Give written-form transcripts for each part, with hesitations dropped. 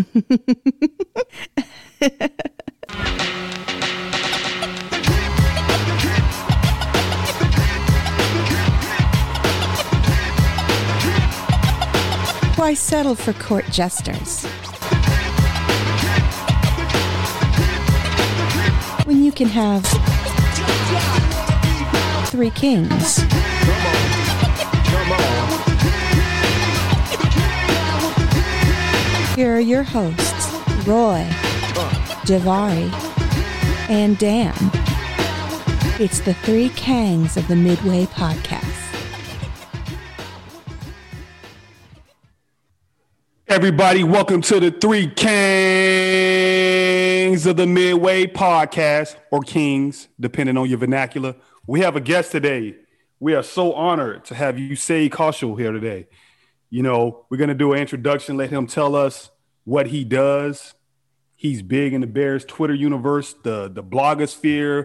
Why settle for court jesters when you can have three kings? Here are your hosts, Roy, Javari, and Dan. It's the three Kangs of the Midway Podcast. Everybody, welcome to the three Kangs of the Midway Podcast, or Kings, depending on your vernacular. We have a guest today. We are so honored to have Usaid Kaushal here today. You know, we're going to do an introduction, let him tell us what he does. He's big in the Bears Twitter universe, the blogosphere,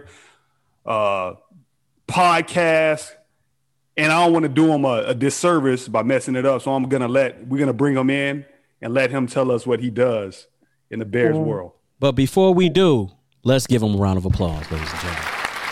podcast. And I don't want to do him a disservice by messing it up. So we're going to bring him in and let him tell us what he does in the Bears world. But before we do, let's give him a round of applause, ladies and gentlemen.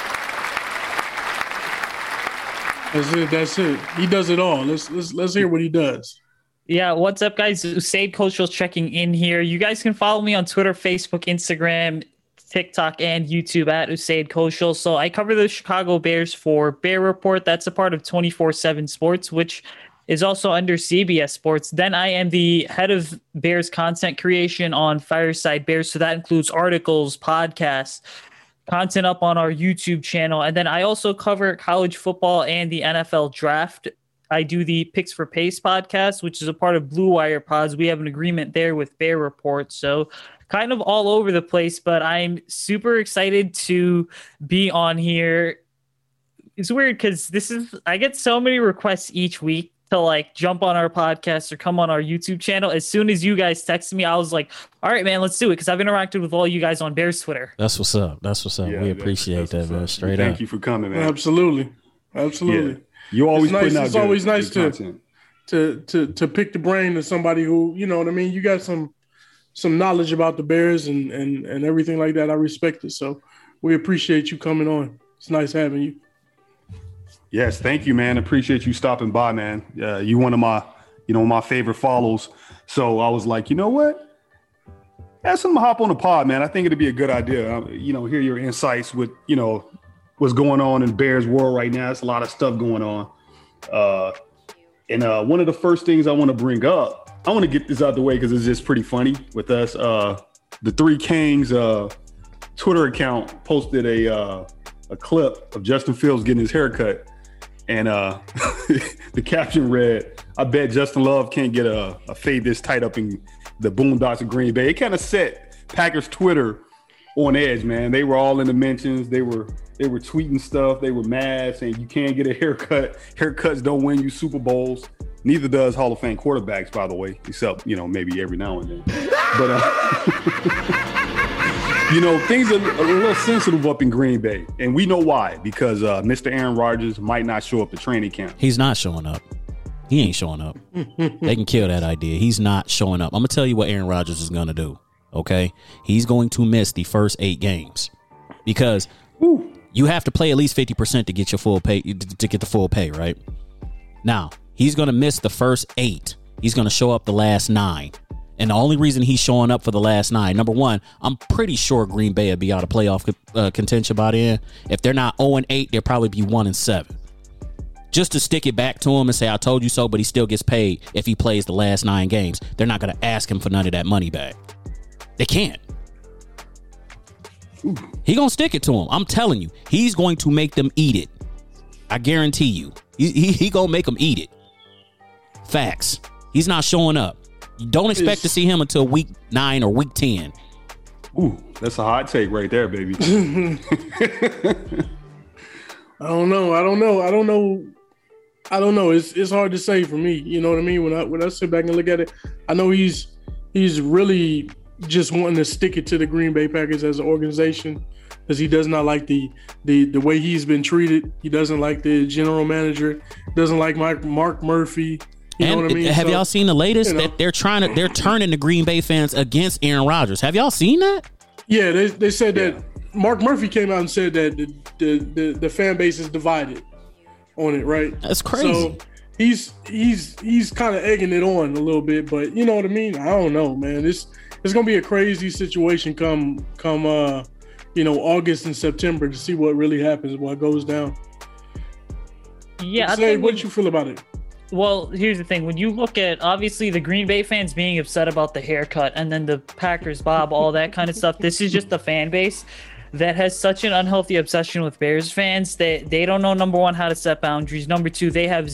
That's it. He does it all. Let's hear what he does. Yeah, what's up, guys? Usaid Kaushal checking in here. You guys can follow me on Twitter, Facebook, Instagram, TikTok, and YouTube at Usaid Kaushal. So I cover the Chicago Bears for Bear Report. That's a part of 24/7 Sports, which is also under CBS Sports. Then I am the head of Bears content creation on Fireside Bears. So that includes articles, podcasts, content up on our YouTube channel. And then I also cover college football and the NFL draft. I do the Picks for Pace podcast, which is a part of Blue Wire Pods. We have an agreement there with Bear Report. So kind of all over the place, but I'm super excited to be on here. It's weird because I get so many requests each week to like jump on our podcast or come on our YouTube channel. As soon as you guys texted me, I was like, all right, man, let's do it. Because I've interacted with all you guys on Bears Twitter. That's what's up. Yeah, we appreciate that, man. Straight up. Thank you for coming, man. Absolutely. Yeah. You always putting out It's always nice to pick the brain of somebody who, you know what I mean? You got some knowledge about the Bears and everything like that. I respect it. So we appreciate you coming on. It's nice having you. Yes, thank you, man. Appreciate you stopping by, man. You one of my favorite follows. So I was like, you know what? Ask him to hop on the pod, man. I think it'd be a good idea. Hear your insights with, what's going on in Bears world right now. It's a lot of stuff going on. And one of the first things I want to bring up, I want to get this out the way because it's just pretty funny with us. The Three Kangs Twitter account posted a clip of Justin Fields getting his haircut. And the caption read, I bet Justin Love can't get a fade this tight up in the Boondocks of Green Bay. It kind of set Packers Twitter on edge, man. They were all in the mentions. They were tweeting stuff. They were mad, saying you can't get a haircut. Haircuts don't win you Super Bowls. Neither does Hall of Fame quarterbacks, by the way, except, maybe every now and then. But, things are a little sensitive up in Green Bay. And we know why, because Mr. Aaron Rodgers might not show up to training camp. He's not showing up. He ain't showing up. They can kill that idea. He's not showing up. I'm going to tell you what Aaron Rodgers is going to do, okay? He's going to miss the first 8 games because you have to play at least 50% to get your full pay, to get the full pay, right? Now, he's going to miss the first 8. He's going to show up the last 9. And the only reason he's showing up for the last 9, number one, I'm pretty sure Green Bay will be out of playoff contention by then. If they're not 0-8, they'll probably be 1-7. Just to stick it back to him and say, I told you so, but he still gets paid if he plays the last 9 games. They're not going to ask him for none of that money back. They can't. He going to stick it to him. I'm telling you, he's going to make them eat it. I guarantee you. He going to make them eat it. Facts. He's not showing up. You don't expect to see him until week 9 or week 10. Ooh, that's a hot take right there, baby. I don't know. It's hard to say for me. You know what I mean? When I sit back and look at it, I know he's really just wanting to stick it to the Green Bay Packers as an organization because he does not like the way he's been treated. He doesn't like the general manager. Doesn't like Mark Murphy. You know what I mean? Have y'all seen the latest that they're turning the Green Bay fans against Aaron Rodgers? Have y'all seen that? Yeah, they said that Mark Murphy came out and said that the fan base is divided on it, right? That's crazy. So he's kind of egging it on a little bit, but you know what I mean? I don't know, man. It's gonna be a crazy situation come August and September to see what really happens, what goes down. Yeah, what you feel about it? Well, here's the thing. When you look at, obviously, the Green Bay fans being upset about the haircut and then the Packers, Bob, all that kind of stuff, this is just the fan base that has such an unhealthy obsession with Bears fans that they don't know, number one, how to set boundaries. Number two, they're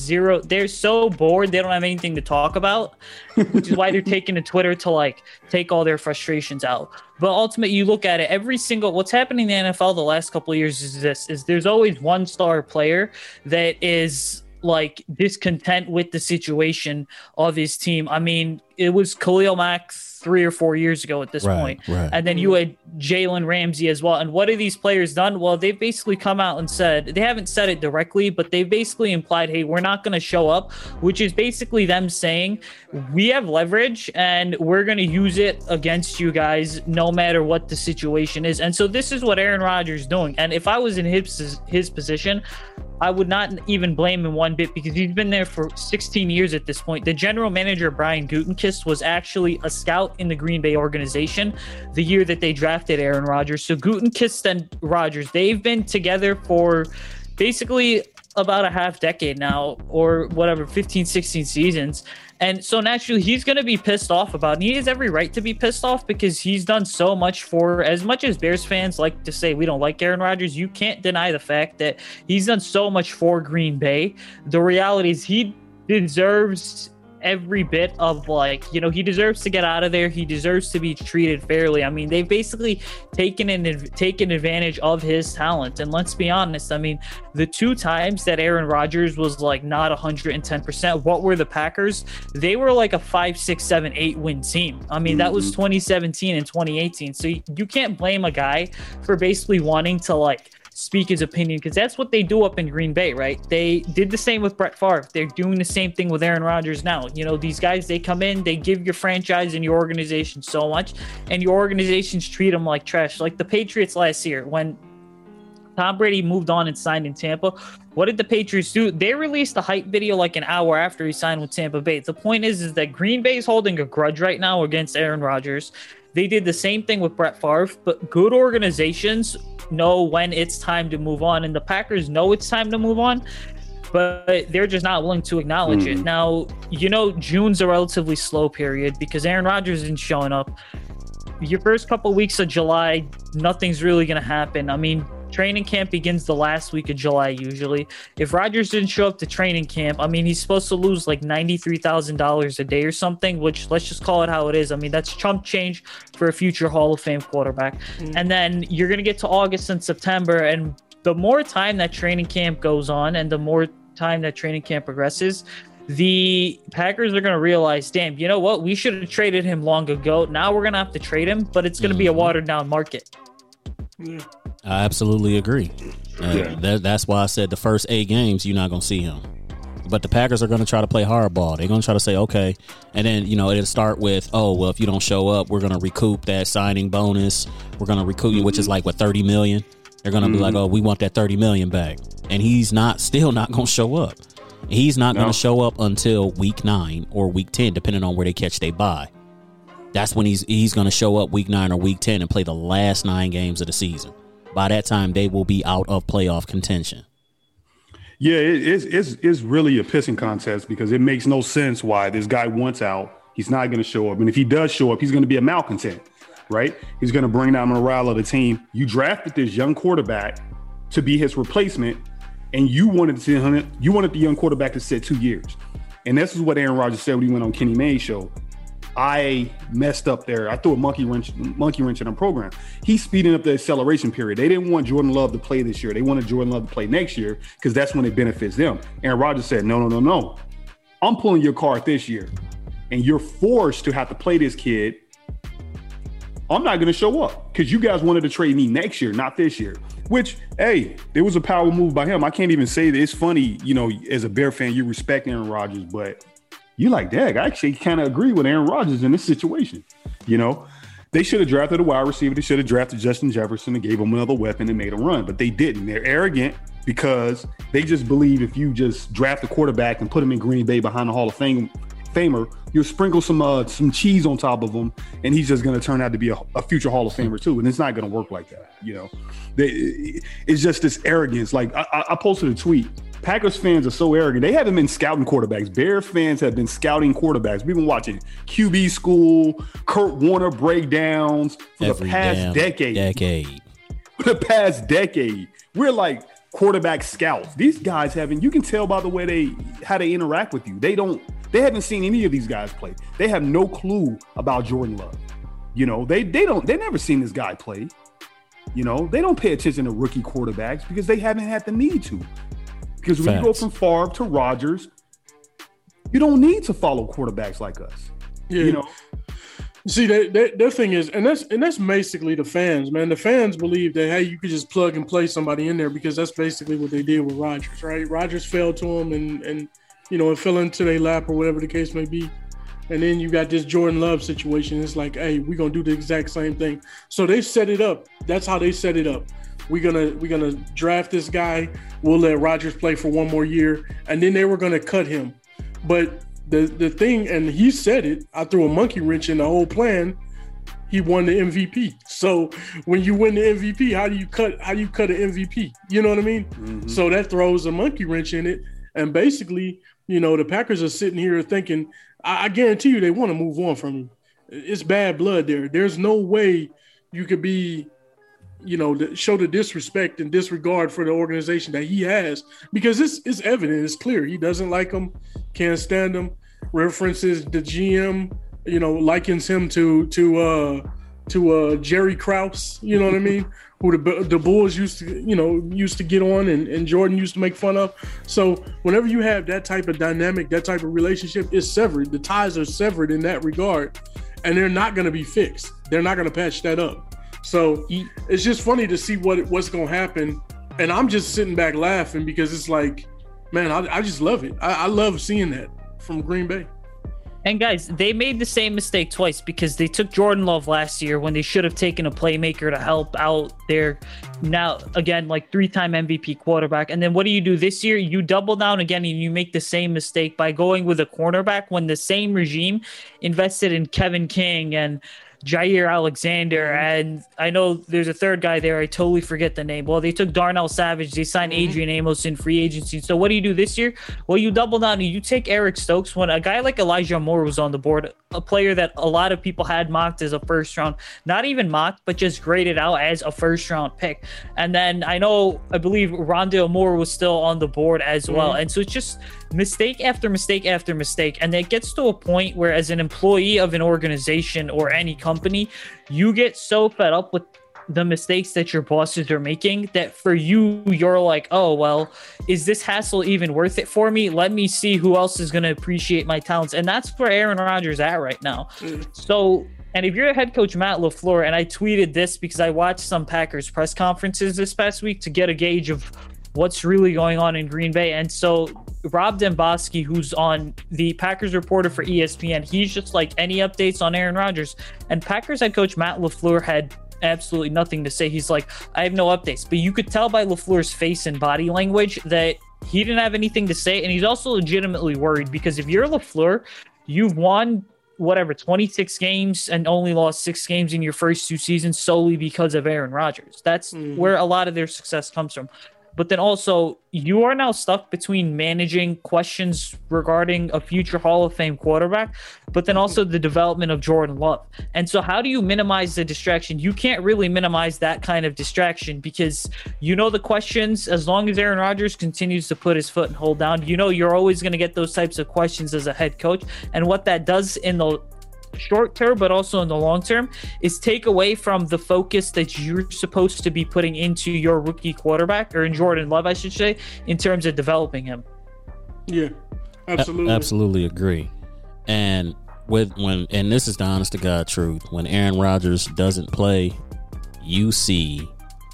so bored, they don't have anything to talk about, which is why they're taking to Twitter to, take all their frustrations out. But ultimately, you look at it, what's happening in the NFL the last couple of years is there's always one star player that is discontent with the situation of his team. I mean, it was Khalil Mack 3 or 4 years ago at this point. Right. And then you had Jalen Ramsey as well. And what have these players done? Well, they've basically come out and said, they haven't said it directly, but they've basically implied, hey, we're not going to show up, which is basically them saying, we have leverage and we're going to use it against you guys no matter what the situation is. And so this is what Aaron Rodgers is doing. And if I was in his position, I would not even blame him one bit because he's been there for 16 years at this point. The general manager, Brian Gutekunst, was actually a scout in the Green Bay organization the year that they drafted Aaron Rodgers. So Gutekunst and Rodgers, they've been together for basically about a half decade now, or whatever, 15, 16 seasons. And so naturally he's going to be pissed off about it. And he has every right to be pissed off because he's done so much for, as much as Bears fans like to say we don't like Aaron Rodgers, you can't deny the fact that he's done so much for Green Bay. The reality is he deserves every bit of he deserves to get out of there. He deserves to be treated fairly. I mean, they've basically taken advantage of his talent. And let's be honest, I mean, the 2 times that Aaron Rodgers was not 110%, what were the Packers? They were a 5, 6, 7, 8 win team. I mean, that was 2017 and 2018. So you can't blame a guy for basically wanting to speak his opinion, because that's what they do up in Green Bay, right? They did the same with Brett Favre. They're doing the same thing with Aaron Rodgers now. These guys, they come in, they give your franchise and your organization so much, and your organizations treat them like trash. Like the Patriots last year, when Tom Brady moved on and signed in Tampa, what did the Patriots do? They released a hype video an hour after he signed with Tampa Bay. The point is that Green Bay is holding a grudge right now against Aaron Rodgers. They did the same thing with Brett Favre, but good organizations know when it's time to move on, and the Packers know it's time to move on, but they're just not willing to acknowledge it. Now, June's a relatively slow period because Aaron Rodgers isn't showing up. Your first couple of weeks of July, nothing's really going to happen. I mean, training camp begins the last week of July usually. If Rodgers didn't show up to training camp, I mean, he's supposed to lose $93,000 a day or something, which let's just call it how it is. I mean, that's chump change for a future Hall of Fame quarterback. And then you're going to get to August and September, and the more time that training camp goes on and the more time that training camp progresses, the Packers are going to realize, damn, you know what? We should have traded him long ago. Now we're going to have to trade him, but it's going to be a watered down market. I absolutely agree. That's why I said the first 8 games, you're not going to see him. But the Packers are going to try to play hardball. They're going to try to say, okay. And then, it'll start with, oh, well, if you don't show up, we're going to recoup that signing bonus. We're going to recoup you, which is $30 million. They're going to be like, oh, we want that $30 million back. And he's still not going to show up. He's not going to show up until week 9 or week 10, depending on where they catch their bye. That's when he's going to show up week 9 or week 10 and play the last 9 games of the season. By that time, they will be out of playoff contention. Yeah, it's really a pissing contest because it makes no sense why this guy wants out. He's not going to show up. And if he does show up, he's going to be a malcontent, right? He's going to bring down morale of the team. You drafted this young quarterback to be his replacement, and you wanted the young quarterback to sit 2 years. And this is what Aaron Rodgers said when he went on Kenny May's show. I messed up there. I threw a monkey wrench in the program. He's speeding up the acceleration period. They didn't want Jordan Love to play this year. They wanted Jordan Love to play next year because that's when it benefits them. Aaron Rodgers said, no. I'm pulling your card this year, and you're forced to have to play this kid. I'm not going to show up because you guys wanted to trade me next year, not this year. Which, hey, it was a power move by him. I can't even say that. It's funny, as a Bear fan, you respect Aaron Rodgers, but You like, dang, I actually kind of agree with Aaron Rodgers in this situation. You know, they should have drafted a wide receiver. They should have drafted Justin Jefferson and gave him another weapon and made a run, but they didn't. They're arrogant because they just believe if you just draft a quarterback and put him in Green Bay behind the Hall of Famer, you'll sprinkle some cheese on top of him, and he's just going to turn out to be a future Hall of Famer too. And it's not going to work like that. You know, it's just this arrogance. Like I posted a tweet. Packers fans are so arrogant. They haven't been scouting quarterbacks. Bear fans have been scouting quarterbacks. We've been watching QB School, Kurt Warner breakdowns for the past decade. For the past decade, we're like quarterback scouts. These guys haven't. You can tell by the way how they interact with you. They haven't seen any of these guys play. They have no clue about Jordan Love. You know, they never seen this guy play. You know, they don't pay attention to rookie quarterbacks because they haven't had the need to. Because when you go from Favre to Rodgers, you don't need to follow quarterbacks like us. Yeah. You know. See, their thing is, and that's basically the fans, man. The fans believe that, hey, you could just plug and play somebody in there because that's basically what they did with Rodgers, right? Rodgers fell to them and you know, it fell into their lap or whatever the case may be. And then you got this Jordan Love situation. It's like, hey, we're gonna do the exact same thing. So they set it up. That's how they set it up. We're gonna draft this guy. We'll let Rodgers play for one more year, and then they were gonna cut him. But the thing, and he said it, I threw a monkey wrench in the whole plan. He won the MVP. So when you win the MVP, how do you cut an MVP? You know what I mean? Mm-hmm. So that throws a monkey wrench in it. And basically, you know, the Packers are sitting here thinking, I guarantee you they want to move on from him. It's bad blood there. There's no way you could be, you know, show the disrespect and disregard for the organization that he has, because it's evident, it's clear. He doesn't like him, can't stand him, references the GM, you know, likens him to Jerry Krause, you know what I mean? Who the Bulls used to get on and Jordan used to make fun of. So whenever you have that type of dynamic, that type of relationship, it's severed. The ties are severed in that regard, and they're not going to be fixed. They're not going to patch that up. So it's just funny to see what's going to happen. And I'm just sitting back laughing because it's like, man, I just love it. I love seeing that from Green Bay. And guys, they made the same mistake twice because they took Jordan Love last year when they should have taken a playmaker to help out their now, again, like 3-time MVP quarterback. And then what do this year? You double down again and you make the same mistake by going with a cornerback when the same regime invested in Kevin King and Jair Alexander, and I know there's a third guy there. I totally forget the name. Well, they took Darnell Savage. They signed Adrian Amos in free agency. So what do you do this year? Well, you double down and you take Eric Stokes when a guy like Elijah Moore was on the board, a player that a lot of people had mocked as a first round, not even mocked, but just graded out as a first round pick. And then I believe Rondale Moore was still on the board as well. And so it's just mistake after mistake after mistake. And it gets to a point where as an employee of an organization or any company, you get so fed up with the mistakes that your bosses are making that for you're like, oh, well, is this hassle even worth it for me? Let me see who else is going to appreciate my talents. And that's where Aaron Rodgers is at right now. So, and if you're a head coach, Matt LaFleur, and I tweeted this because I watched some Packers press conferences this past week to get a gauge of what's really going on in Green Bay. And so Rob Demboski, who's on the Packers reporter for ESPN, he's just like, any updates on Aaron Rodgers? And Packers head coach Matt LaFleur had absolutely nothing to say. He's like, I have no updates. But you could tell by LaFleur's face and body language that he didn't have anything to say. And he's also legitimately worried because if you're LaFleur, you've won 26 games and only lost 6 games in your first 2 seasons solely because of Aaron Rodgers. That's where a lot of their success comes from. But then also, you are now stuck between managing questions regarding a future Hall of Fame quarterback, but then also the development of Jordan Love. And so how do you minimize the distraction? You can't really minimize that kind of distraction because you know the questions, as long as Aaron Rodgers continues to put his foot and hold down, you know you're always going to get those types of questions as a head coach. And what that does in the short term, but also in the long term, is take away from the focus that you're supposed to be putting into your rookie quarterback, or in Jordan Love, I should say, in terms of developing him. Yeah, absolutely. Absolutely agree. And and this is the honest to God truth, when Aaron Rodgers doesn't play, you see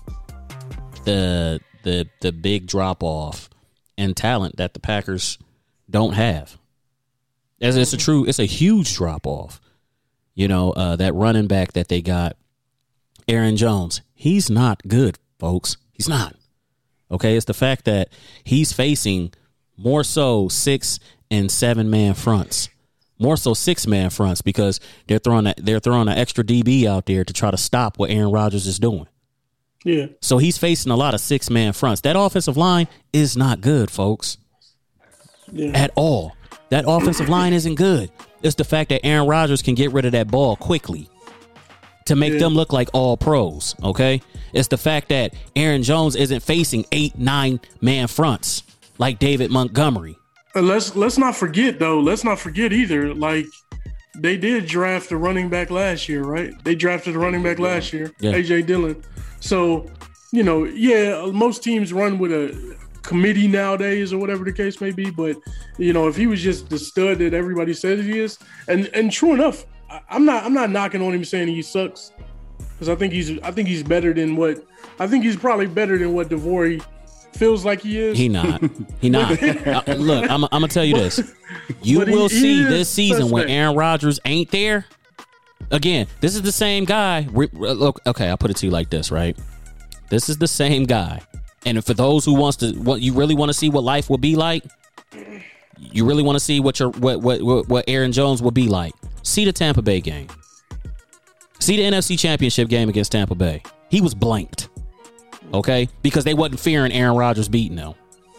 the big drop off in talent that the Packers don't have. It's a huge drop off. You know, that running back that they got, Aaron Jones, he's not good, folks. He's not. Okay, it's the fact that he's facing more so 6 and 7 man fronts, more so 6-man fronts, because they're throwing an extra DB out there to try to stop what Aaron Rodgers is doing. Yeah. So he's facing a lot of 6-man fronts. That offensive line is not good, folks. Yeah. At all. That offensive line isn't good. It's the fact that Aaron Rodgers can get rid of that ball quickly to make them look like all pros, okay? It's the fact that Aaron Jones isn't facing 8-9 man fronts like David Montgomery. Let's not forget, though. Let's not forget either. Like, they did draft a running back last year, right? They drafted a running back last year, A.J. Dillon. So, you know, most teams run with a committee nowadays or whatever the case may be. But, you know, if he was just the stud that everybody says he is, and true enough, I'm not knocking on him saying he sucks, because I think he's better than what he's probably better than what DeVore feels like he is. He not. Look, I'm gonna tell you this. You will see this season when Aaron Rodgers ain't there. Again, this is the same guy. Look, okay, I'll put it to you like this, right? This is the same guy. And for those who what you really want to see what life will be like, you really want to see what Aaron Jones will be like. See the Tampa Bay game. See the NFC Championship game against Tampa Bay. He was blanked. Okay? Because they wasn't fearing Aaron Rodgers beating them.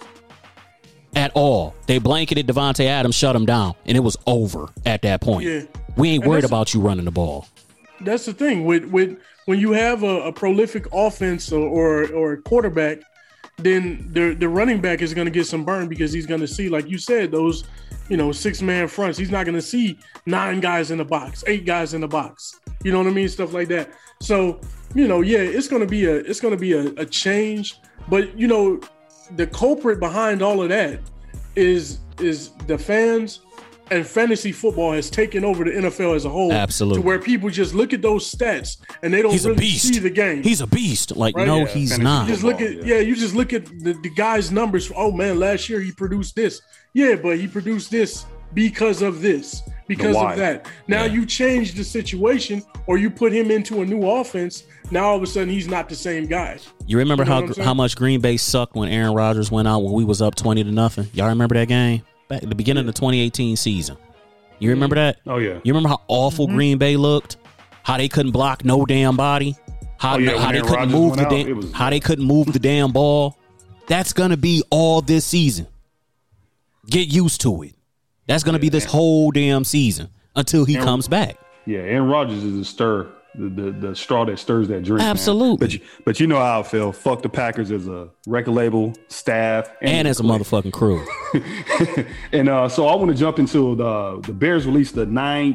At all. They blanketed Devontae Adams, shut him down, and it was over at that point. Yeah. We ain't worried about you running the ball. That's the thing. With when you have a prolific offense or a quarterback, then the running back is going to get some burn, because he's going to see, like you said, those 6-man fronts. He's not going to see 9 guys in the box, 8 guys in the box. You know what I mean? Stuff like that. So, it's going to be a change. But, the culprit behind all of that is the fans, and fantasy football has taken over the NFL as a whole. Absolutely. To where people just look at those stats and they don't really see the game. He's a beast. Like, right? No, he's not. You just look at you just look at the guy's numbers. Oh man, last year he produced this. Yeah, but he produced this because of this, because of that. Now you change the situation, or you put him into a new offense. Now all of a sudden he's not the same guy. You remember how much Green Bay sucked when Aaron Rodgers went out when we was up 20-0? Y'all remember that game? Back at the beginning of the 2018 season. You remember that? Oh, yeah. You remember how awful Green Bay looked? How they couldn't block no damn body? How they couldn't move they couldn't move the damn ball? That's going to be all this season. Get used to it. That's going to be this whole damn season until he comes back. Yeah, Aaron Rodgers is a stir. The straw that stirs that drink. Absolutely. Man. But you know how I feel. Fuck the Packers as a record label, staff, and as a motherfucking crew. And so I want to jump into the Bears released the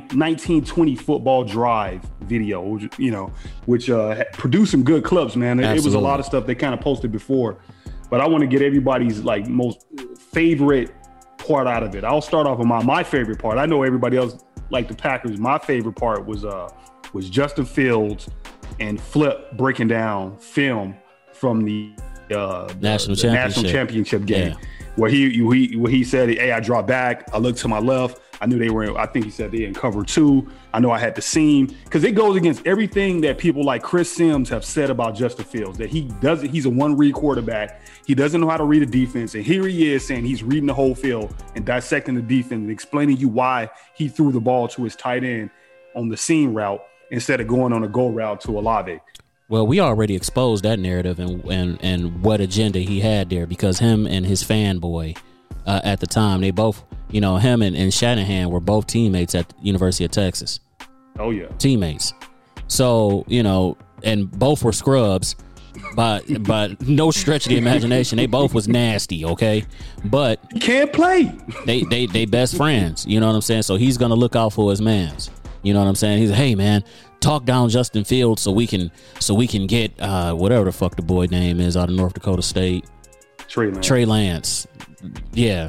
1920 football drive video, which produced some good clips, man. It was a lot of stuff they kind of posted before, but I want to get everybody's like most favorite part out of it. I'll start off with my favorite part. I know everybody else like the Packers. My favorite part was Justin Fields and Flip breaking down film from the national championship game, where he said, "Hey, I dropped back. I looked to my left. I knew they were. I think he said they in cover 2. I know I had the seam, because it goes against everything that people like Chris Sims have said about Justin Fields, that he's a one-read quarterback. He doesn't know how to read a defense, and here he is saying he's reading the whole field and dissecting the defense and explaining you why he threw the ball to his tight end on the seam route instead of going on a go route to Olave." Well, we already exposed that narrative and what agenda he had there, because him and his fanboy at the time, they both, him and Shanahan were both teammates at the University of Texas. Oh, yeah. Teammates. So, and both were scrubs, but no stretch of the imagination. They both was nasty, okay? But he can't play. They best friends, you know what I'm saying? So he's going to look out for his mans. You know what I'm saying? He's like, "Hey man, talk down Justin Fields so we can get whatever the fuck the boy name is out of North Dakota State. Trey Lance. Yeah.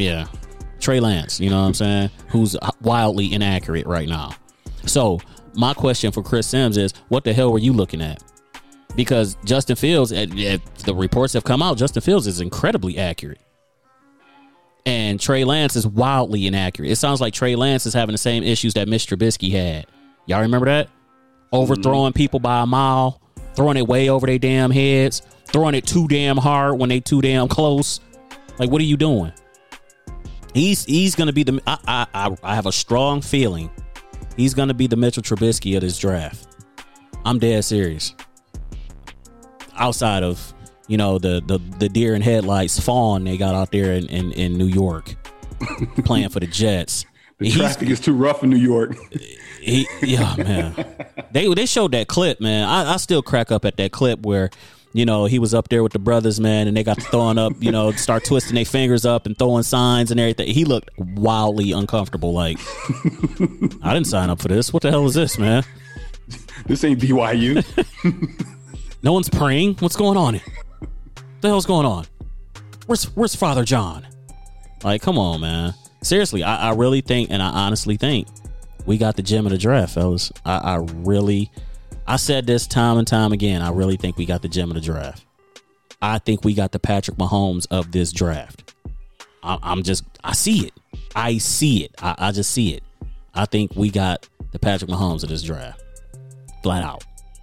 Trey Lance, you know what I'm saying? Who's wildly inaccurate right now." So my question for Chris Sims is, what the hell were you looking at? Because Justin Fields, the reports have come out, Justin Fields is incredibly accurate. And Trey Lance is wildly inaccurate. It sounds like Trey Lance is having the same issues that Mitch Trubisky had. Y'all remember that? Overthrowing people by a mile, throwing it way over their damn heads, throwing it too damn hard when they too damn close. Like, what are you doing? He's gonna be the. I have a strong feeling he's gonna be the Mitchell Trubisky of this draft. I'm dead serious. Outside of, you know, the deer in headlights fawn they got out there in New York playing for the Jets. The traffic is too rough in New York. Yeah, man. They showed that clip, man. I still crack up at that clip where, you know, he was up there with the brothers, man, and they got to throwing up, you know, start twisting their fingers up and throwing signs and everything. He looked wildly uncomfortable. Like, I didn't sign up for this. What the hell is this, man? This ain't BYU. No one's praying. What's going on? What the hell's going on? Where's Father John? Like, come on, man. Seriously, I really think, and I honestly think, we got the gem of the draft, fellas. I said this time and time again. I really think we got the gem of the draft. I think we got the Patrick Mahomes of this draft. I see it. I see it. I just see it. I think we got the Patrick Mahomes of this draft. Flat out.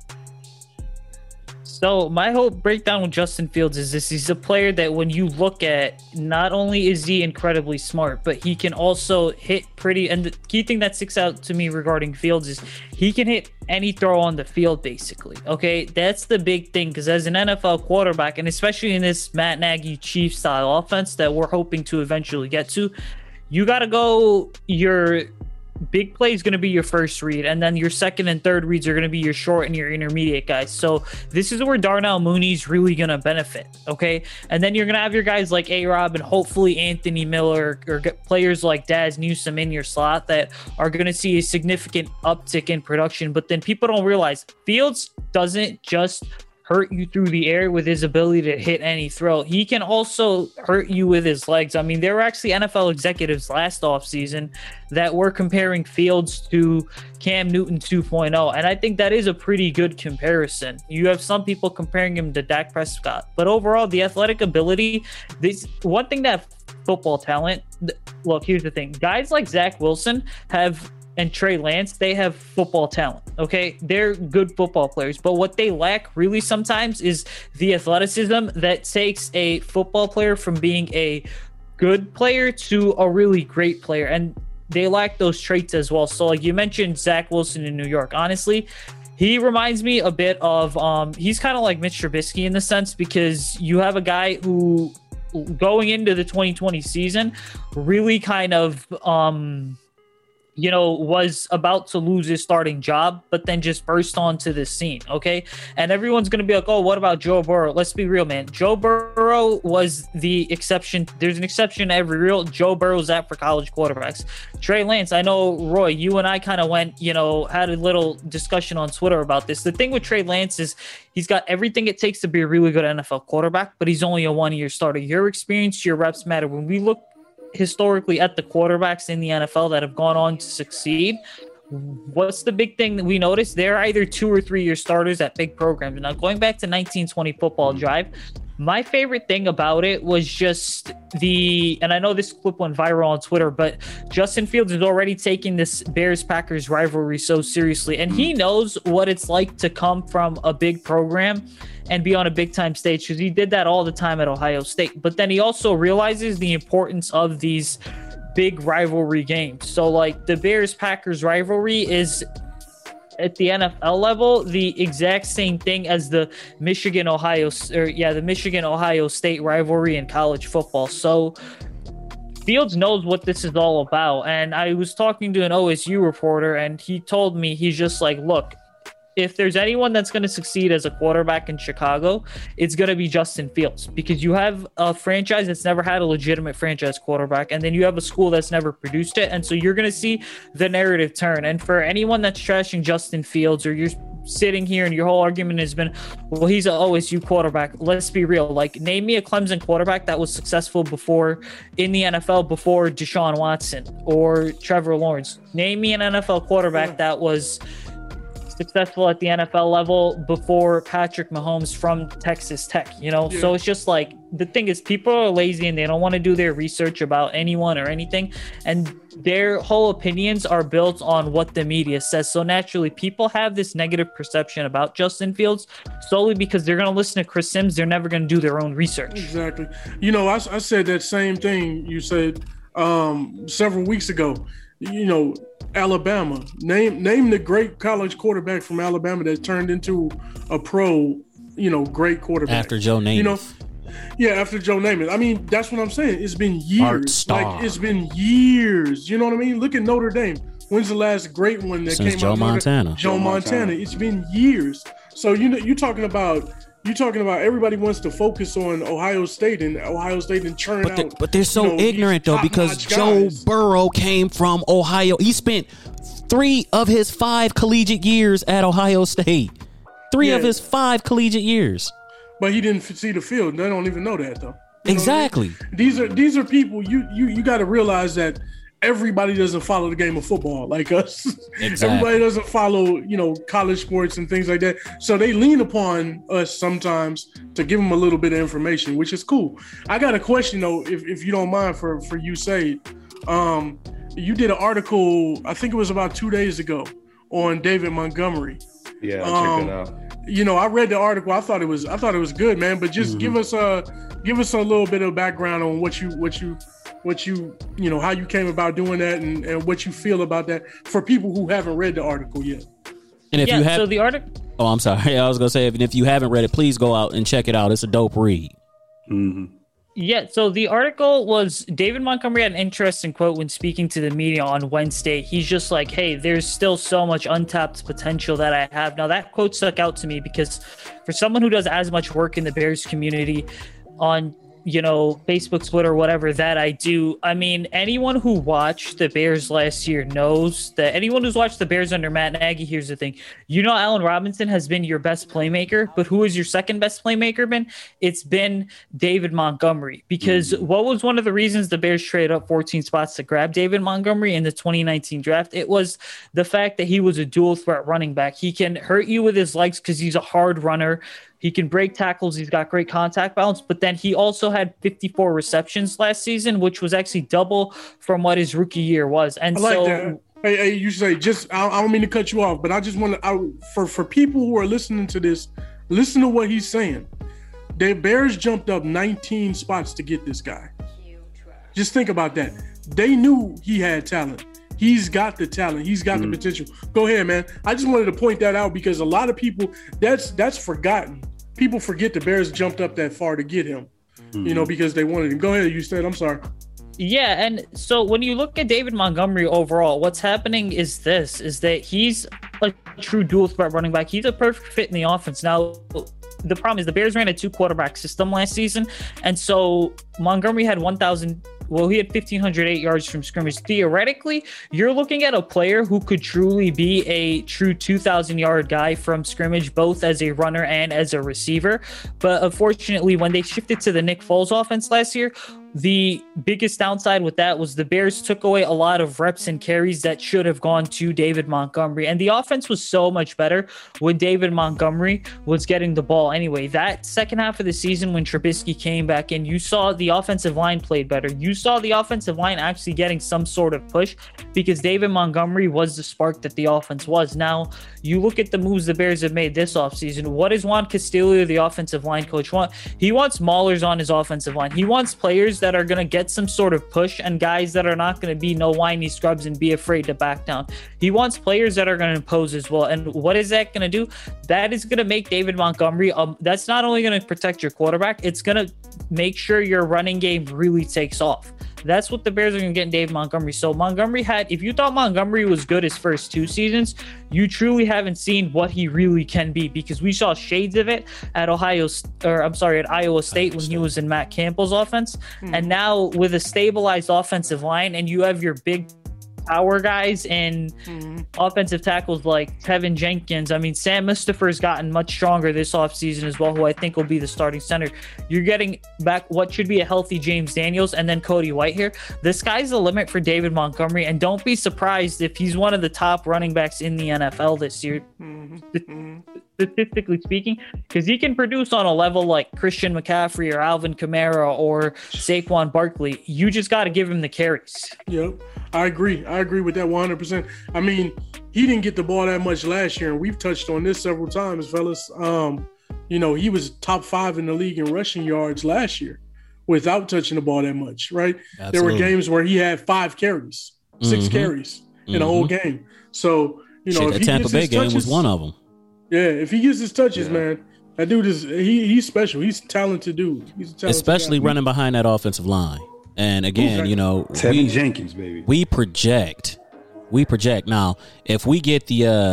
So my whole breakdown with Justin Fields is this: he's a player that when you look at, not only is he incredibly smart, but he can also hit pretty. And the key thing that sticks out to me regarding Fields is he can hit any throw on the field, basically. Okay, that's the big thing, because as an NFL quarterback, and especially in this Matt Nagy Chiefs style offense that we're hoping to eventually get to, you got to go your big play is going to be your first read, and then your second and third reads are going to be your short and your intermediate guys. So this is where Darnell Mooney's really going to benefit, okay? And then you're going to have your guys like A-Rob and hopefully Anthony Miller, or players like Daz Newsome in your slot that are going to see a significant uptick in production. But then people don't realize Fields doesn't just hurt you through the air with his ability to hit any throw. He can also hurt you with his legs. I mean, there were actually NFL executives last offseason that were comparing Fields to Cam Newton 2.0, and I think that is a pretty good comparison. You have some people comparing him to Dak Prescott, but overall, the athletic ability, this one thing that football talent, look, here's the thing. Guys like Zach Wilson and Trey Lance, they have football talent, okay? They're good football players, but what they lack really sometimes is the athleticism that takes a football player from being a good player to a really great player, and they lack those traits as well. So like you mentioned Zach Wilson in New York, honestly, he reminds me a bit of, he's kind of like Mitch Trubisky in the sense, because you have a guy who, going into the 2020 season, really kind of, was about to lose his starting job, but then just burst onto the scene, okay? And everyone's going to be like, oh, what about Joe Burrow? Let's be real, man. Joe Burrow was the exception. There's an exception to every rule. Joe Burrow's that for college quarterbacks. Trey Lance, I know, Roy, you and I kind of had a little discussion on Twitter about this. The thing with Trey Lance is he's got everything it takes to be a really good NFL quarterback, but he's only a one-year starter. Your experience, your reps matter. When we look historically at the quarterbacks in the NFL that have gone on to succeed, what's the big thing that we notice? They're either 2 or 3 year starters at big programs. Now, going back to 1920 Football Drive, my favorite thing about it was just and I know this clip went viral on Twitter, but Justin Fields is already taking this Bears-Packers rivalry so seriously, and he knows what it's like to come from a big program and be on a big-time stage, because he did that all the time at Ohio State. But then he also realizes the importance of these big rivalry games. So, like, the Bears-Packers rivalry is, at the NFL level, the exact same thing as the Michigan-Ohio State rivalry in college football. So Fields knows what this is all about. And I was talking to an OSU reporter, and he told me, he's just like, look, if there's anyone that's going to succeed as a quarterback in Chicago, it's going to be Justin Fields, because you have a franchise that's never had a legitimate franchise quarterback, and then you have a school that's never produced it. And so you're going to see the narrative turn. And for anyone that's trashing Justin Fields, or you're sitting here and your whole argument has been, well, he's an OSU quarterback. Let's be real. Like, name me a Clemson quarterback that was successful before in the NFL before Deshaun Watson or Trevor Lawrence. Name me an NFL quarterback that was successful at the NFL level before Patrick Mahomes from Texas Tech, you know? Yeah. So it's just like, the thing is, people are lazy and they don't want to do their research about anyone or anything. And their whole opinions are built on what the media says. So naturally, people have this negative perception about Justin Fields solely because they're going to listen to Chris Sims. They're never going to do their own research. Exactly. You know, I said that same thing you said several weeks ago. You know, Alabama. Name the great college quarterback from Alabama that turned into a pro, you know, great quarterback. After Joe Namath. You know, yeah, after Joe Namath. I mean, that's what I'm saying. It's been years. Like, it's been years. You know what I mean? Look at Notre Dame. When's the last great one that Since came Joe out? Montana. Joe Montana. It's been years. So you're talking about everybody wants to focus on Ohio State and churn out. But they're so ignorant though, because Joe Burrow came from Ohio. He spent 3 of his 5 collegiate years at Ohio State. 3 of his 5 collegiate years. But he didn't see the field. They don't even know that though. Exactly. These are people you got to realize that everybody doesn't follow the game of football like us. Exactly. Everybody doesn't follow, you know, college sports and things like that. So they lean upon us sometimes to give them a little bit of information, which is cool. I got a question though, if you don't mind, for you, Said. You did an article, I think it was about 2 days ago, on David Montgomery. Yeah, check it out. You know, I read the article. I thought it was good, man. But just give us a little bit of background on what you know, how you came about doing that and what you feel about that for people who haven't read the article yet. And if you have, so the article. Oh, I'm sorry. I was gonna say, if you haven't read it, please go out and check it out. It's a dope read. Mm-hmm. Yeah, so the article was David Montgomery had an interesting quote when speaking to the media on Wednesday. He's just like, hey, there's still so much untapped potential that I have. Now, that quote stuck out to me because for someone who does as much work in the Bears community on, you know, Facebook, Twitter, whatever that I do, I mean, anyone who watched the Bears last year knows that anyone who's watched the Bears under Matt Nagy, here's the thing. You know, Allen Robinson has been your best playmaker, but who is your second best playmaker been? It's been David Montgomery, because what was one of the reasons the Bears traded up 14 spots to grab David Montgomery in the 2019 draft? It was the fact that he was a dual threat running back. He can hurt you with his legs because he's a hard runner. He can break tackles. He's got great contact balance, but then he also had 54 receptions last season, which was actually double from what his rookie year was. And I like that. Hey, you say I don't mean to cut you off, but I just want to, for people who are listening to this, listen to what he's saying. The Bears jumped up 19 spots to get this guy. Just think about that. They knew he had talent. He's got the talent. He's got the potential. Go ahead, man. I just wanted to point that out because a lot of people, that's forgotten. People forget the Bears jumped up that far to get him, you know, because they wanted him. Go ahead. You said, I'm sorry. Yeah, and so when you look at David Montgomery overall, what's happening is that he's a true dual threat running back. He's a perfect fit in the offense. Now, the problem is the Bears ran a 2-quarterback system last season, and so Montgomery had he had 1,508 yards from scrimmage. Theoretically, you're looking at a player who could truly be a true 2,000-yard guy from scrimmage, both as a runner and as a receiver. But unfortunately, when they shifted to the Nick Foles offense last year, the biggest downside with that was the Bears took away a lot of reps and carries that should have gone to David Montgomery. And the offense was so much better when David Montgomery was getting the ball anyway. That second half of the season when Trubisky came back in, you saw the offensive line played better. You saw the offensive line actually getting some sort of push because David Montgomery was the spark that the offense was. Now, you look at the moves the Bears have made this offseason. What does Juan Castillo, the offensive line coach, want? He wants maulers on his offensive line. He wants players that are going to get some sort of push and guys that are not going to be no whiny scrubs and be afraid to back down. He wants players that are going to impose as well. And what is that going to do? That is going to make David Montgomery, that's not only going to protect your quarterback, it's going to make sure your running game really takes off. That's what the Bears are going to get in David Montgomery. So Montgomery if you thought Montgomery was good his first 2 seasons, you truly haven't seen what he really can be, because we saw shades of it at Iowa State when he was in Matt Campbell's offense. And now with a stabilized offensive line and you have your big power guys and offensive tackles like Tevin Jenkins. I mean, Sam Mustipher's gotten much stronger this offseason as well, who I think will be the starting center. You're getting back what should be a healthy James Daniels and then Cody Whitehair. The sky's the limit for David Montgomery, and don't be surprised if he's one of the top running backs in the NFL this year. statistically speaking, because he can produce on a level like Christian McCaffrey or Alvin Kamara or Saquon Barkley. You just got to give him the carries. Yep, I agree with that 100%. I mean, he didn't get the ball that much last year, and we've touched on this several times, fellas. He was top 5 in the league in rushing yards last year without touching the ball that much, right? Absolutely. There were games where he had 5 carries, 6 carries in a whole game. So, the Tampa Bay game was one of them. Yeah, if he gets his touches, man, that dude he's special. He's a talented dude. Especially running behind that offensive line. And again, Tevin Jenkins, baby. We project. Now, if we get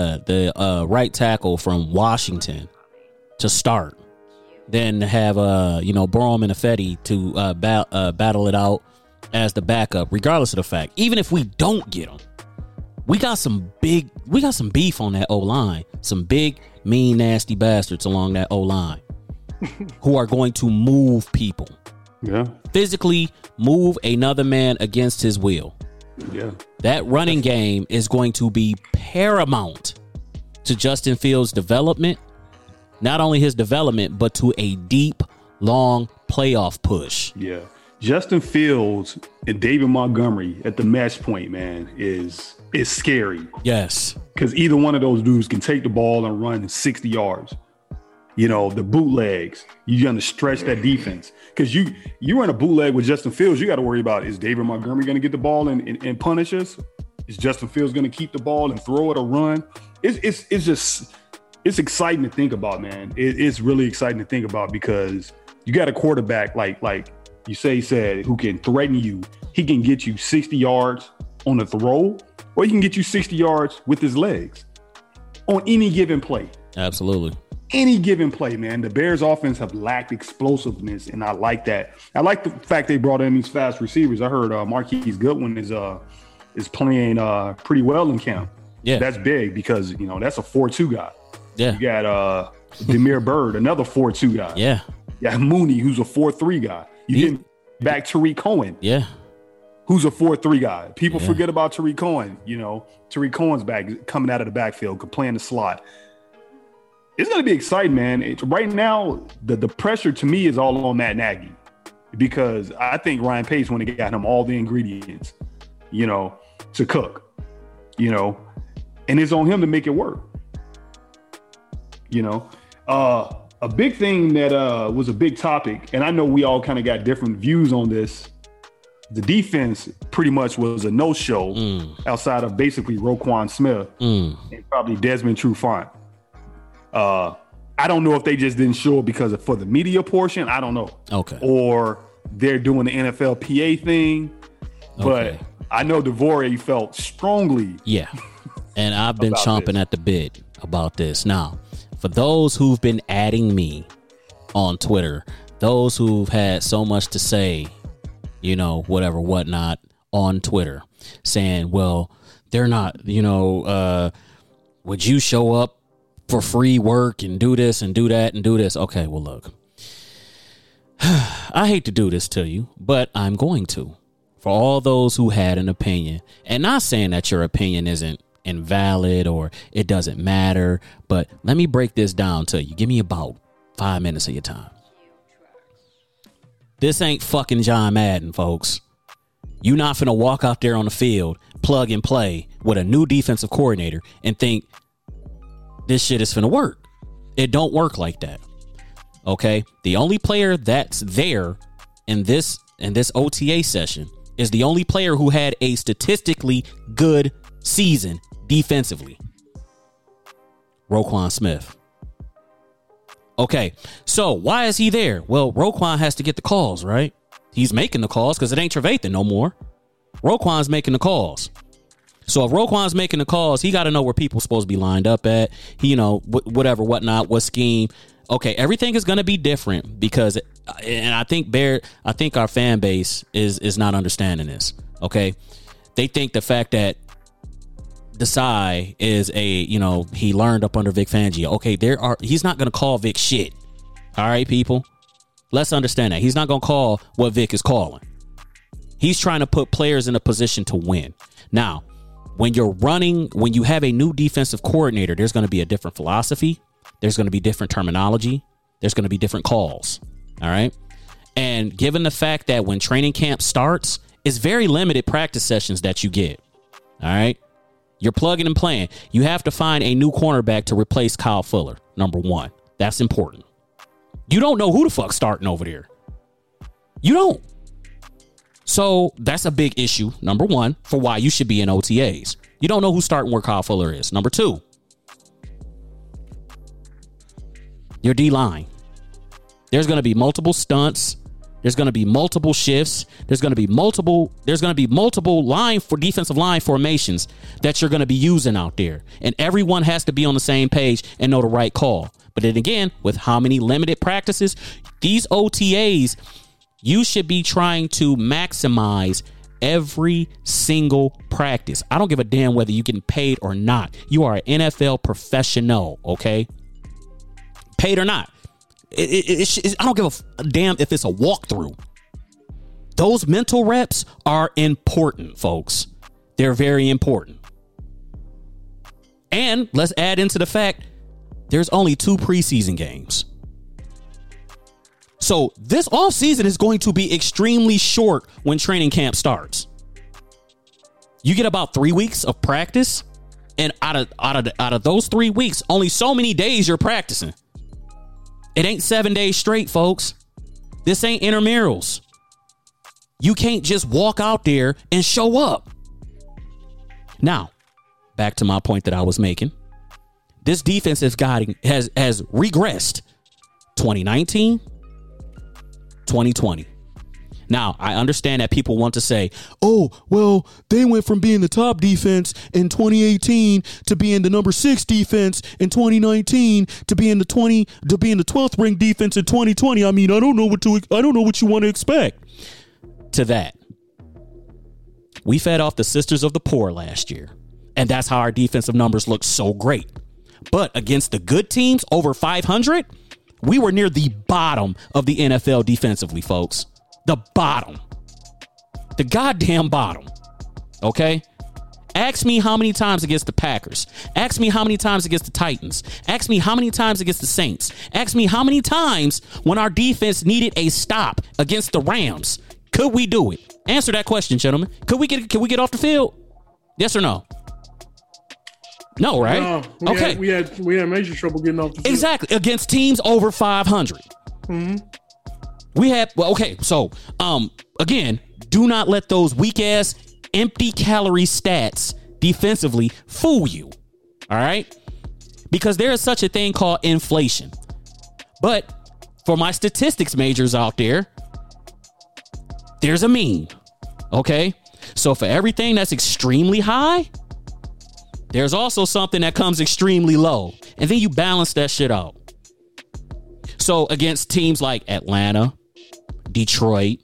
the right tackle from Washington to start, then have Borom and Ifedi to battle it out as the backup, regardless of the fact. Even if we don't get them, we got some beef on that O-line. Some big, mean, nasty bastards along that O-line who are going to move people. Yeah. Physically move another man against his will. Yeah. That running game is going to be paramount to Justin Fields' development. Not only his development, but to a deep, long playoff push. Yeah. Justin Fields and David Montgomery at the match point, man, is scary. Yes. Because either one of those dudes can take the ball and run 60 yards. The bootlegs, you're going to stretch that defense. Because you run a bootleg with Justin Fields, you got to worry about, is David Montgomery going to get the ball and punish us? Is Justin Fields going to keep the ball and throw it or run? It's exciting to think about, man. It's really exciting to think about because you got a quarterback like you said, who can threaten you. He can get you 60 yards on the throw, or he can get you 60 yards with his legs on any given play. Absolutely. Any given play, man. The Bears offense have lacked explosiveness, and I like that. I like the fact they brought in these fast receivers. I heard Marquise Goodwin is playing pretty well in camp. Yeah. That's big because, that's a 4-2 guy. Yeah. You got Demir Bird, another 4-2 guy. Yeah. You got Mooney, who's a 4-3 guy. You get back Tariq Cohen. Yeah. Who's a 4-3 guy. People forget about Tariq Cohen. Tariq Cohen's back coming out of the backfield, playing the slot. It's going to be exciting, man. Right now, the pressure to me is all on Matt Nagy because I think Ryan Pace when he got him all the ingredients, to cook, and it's on him to make it work. A big thing that was a big topic, and I know we all kind of got different views on this. The defense pretty much was a no-show outside of basically Roquan Smith and probably Desmond Trufant. I don't know if they just didn't show it for the media portion. I don't know. Okay. Or they're doing the NFLPA thing. But I know DeVore felt strongly. Yeah. And I've been chomping at the bit about this. Now, for those who've been adding me on Twitter, those who've had so much to say, whatever, whatnot on Twitter, saying, well, they're not, would you show up for free work and do this and do that and do this? Okay, well, look, I hate to do this to you, but I'm going to. For all those who had an opinion, and not saying that your opinion isn't invalid or it doesn't matter, but let me break this down to you. Give me about 5 minutes of your time. This ain't fucking John Madden, folks. You're not finna walk out there on the field, plug and play with a new defensive coordinator and think this shit is finna work. It don't work like that. Okay? The only player that's there in this OTA session is the only player who had a statistically good season defensively. Roquan Smith. Okay, so why is he there? Well, Roquan has to get the calls, right? He's making the calls because it ain't Trevathan no more. Roquan's making the calls. So if Roquan's making the calls, he got to know where people supposed to be lined up at. He, whatever, whatnot, what scheme. Okay, everything is going to be different because, and I think our fan base is not understanding this. Okay, they think the fact that Desai is he learned up under Vic Fangio. Okay, he's not going to call Vic shit. All right, people, let's understand that he's not going to call what Vic is calling. He's trying to put players in a position to win. Now, when you have a new defensive coordinator, there's going to be a different philosophy. There's going to be different terminology. There's going to be different calls. All right. And given the fact that when training camp starts, it's very limited practice sessions that you get. All right. You're plugging and playing. You have to find a new cornerback to replace Kyle Fuller. Number one. That's important. You don't know who the fuck's starting over there. You don't. So that's a big issue. Number one, for why you should be in OTAs. You don't know who's starting where Kyle Fuller is. Number two, your D-line. There's going to be multiple stunts. There's going to be multiple shifts. There's going to be multiple defensive line formations that you're going to be using out there. And everyone has to be on the same page and know the right call. But then again, with how many limited practices, these OTAs, you should be trying to maximize every single practice. I don't give a damn whether you're getting paid or not. You are an NFL professional, okay? Paid or not. I don't give a damn if it's a walkthrough. Those mental reps are important, folks. They're very important. And let's add into the fact there's only 2 preseason games. So this offseason is going to be extremely short when training camp starts. You get about 3 weeks of practice, and out of those 3 weeks, only so many days you're practicing. It ain't 7 days straight, folks. This ain't intramurals. You can't just walk out there and show up. Now, back to my point that I was making. This defensive guiding has regressed 2019, 2020. Now, I understand that people want to say, oh, well, they went from being the top defense in 2018 to being the number 6 defense in 2019 to being the 12th ranked defense in 2020. I mean, I don't know what you want to expect. To that, we fed off the sisters of the poor last year, and that's how our defensive numbers look so great. But against the good teams over 500, we were near the bottom of the NFL defensively, folks. The bottom. The goddamn bottom. Okay? Ask me how many times against the Packers. Ask me how many times against the Titans. Ask me how many times against the Saints. Ask me how many times when our defense needed a stop against the Rams. Could we do it? Answer that question, gentlemen. Can we get off the field? Yes or no? No, right? No, okay. We had major trouble getting off the field. Exactly. Against teams over 500. Mm-hmm. We had, well, okay, so, again, do not let those weak-ass, empty-calorie stats defensively fool you, all right? Because there is such a thing called inflation. But for my statistics majors out there, there's a mean, okay? So for everything that's extremely high, there's also something that comes extremely low. And then you balance that shit out. So against teams like Atlanta, Detroit,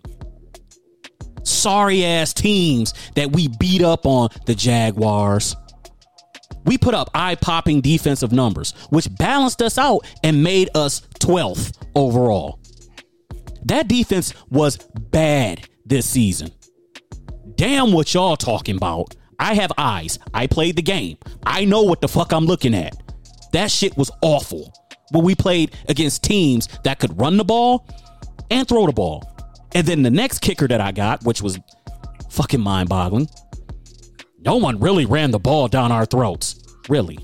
sorry ass teams that we beat up on, the Jaguars, we put up eye-popping defensive numbers, which balanced us out and made us 12th overall. That defense was bad this season. Damn what y'all talking about. I have eyes. I played the game. I know what the fuck I'm looking at. That shit was awful. When we played against teams that could run the ball and throw the ball. And then the next kicker that I got, which was fucking mind-boggling, no one really ran the ball down our throats. Really.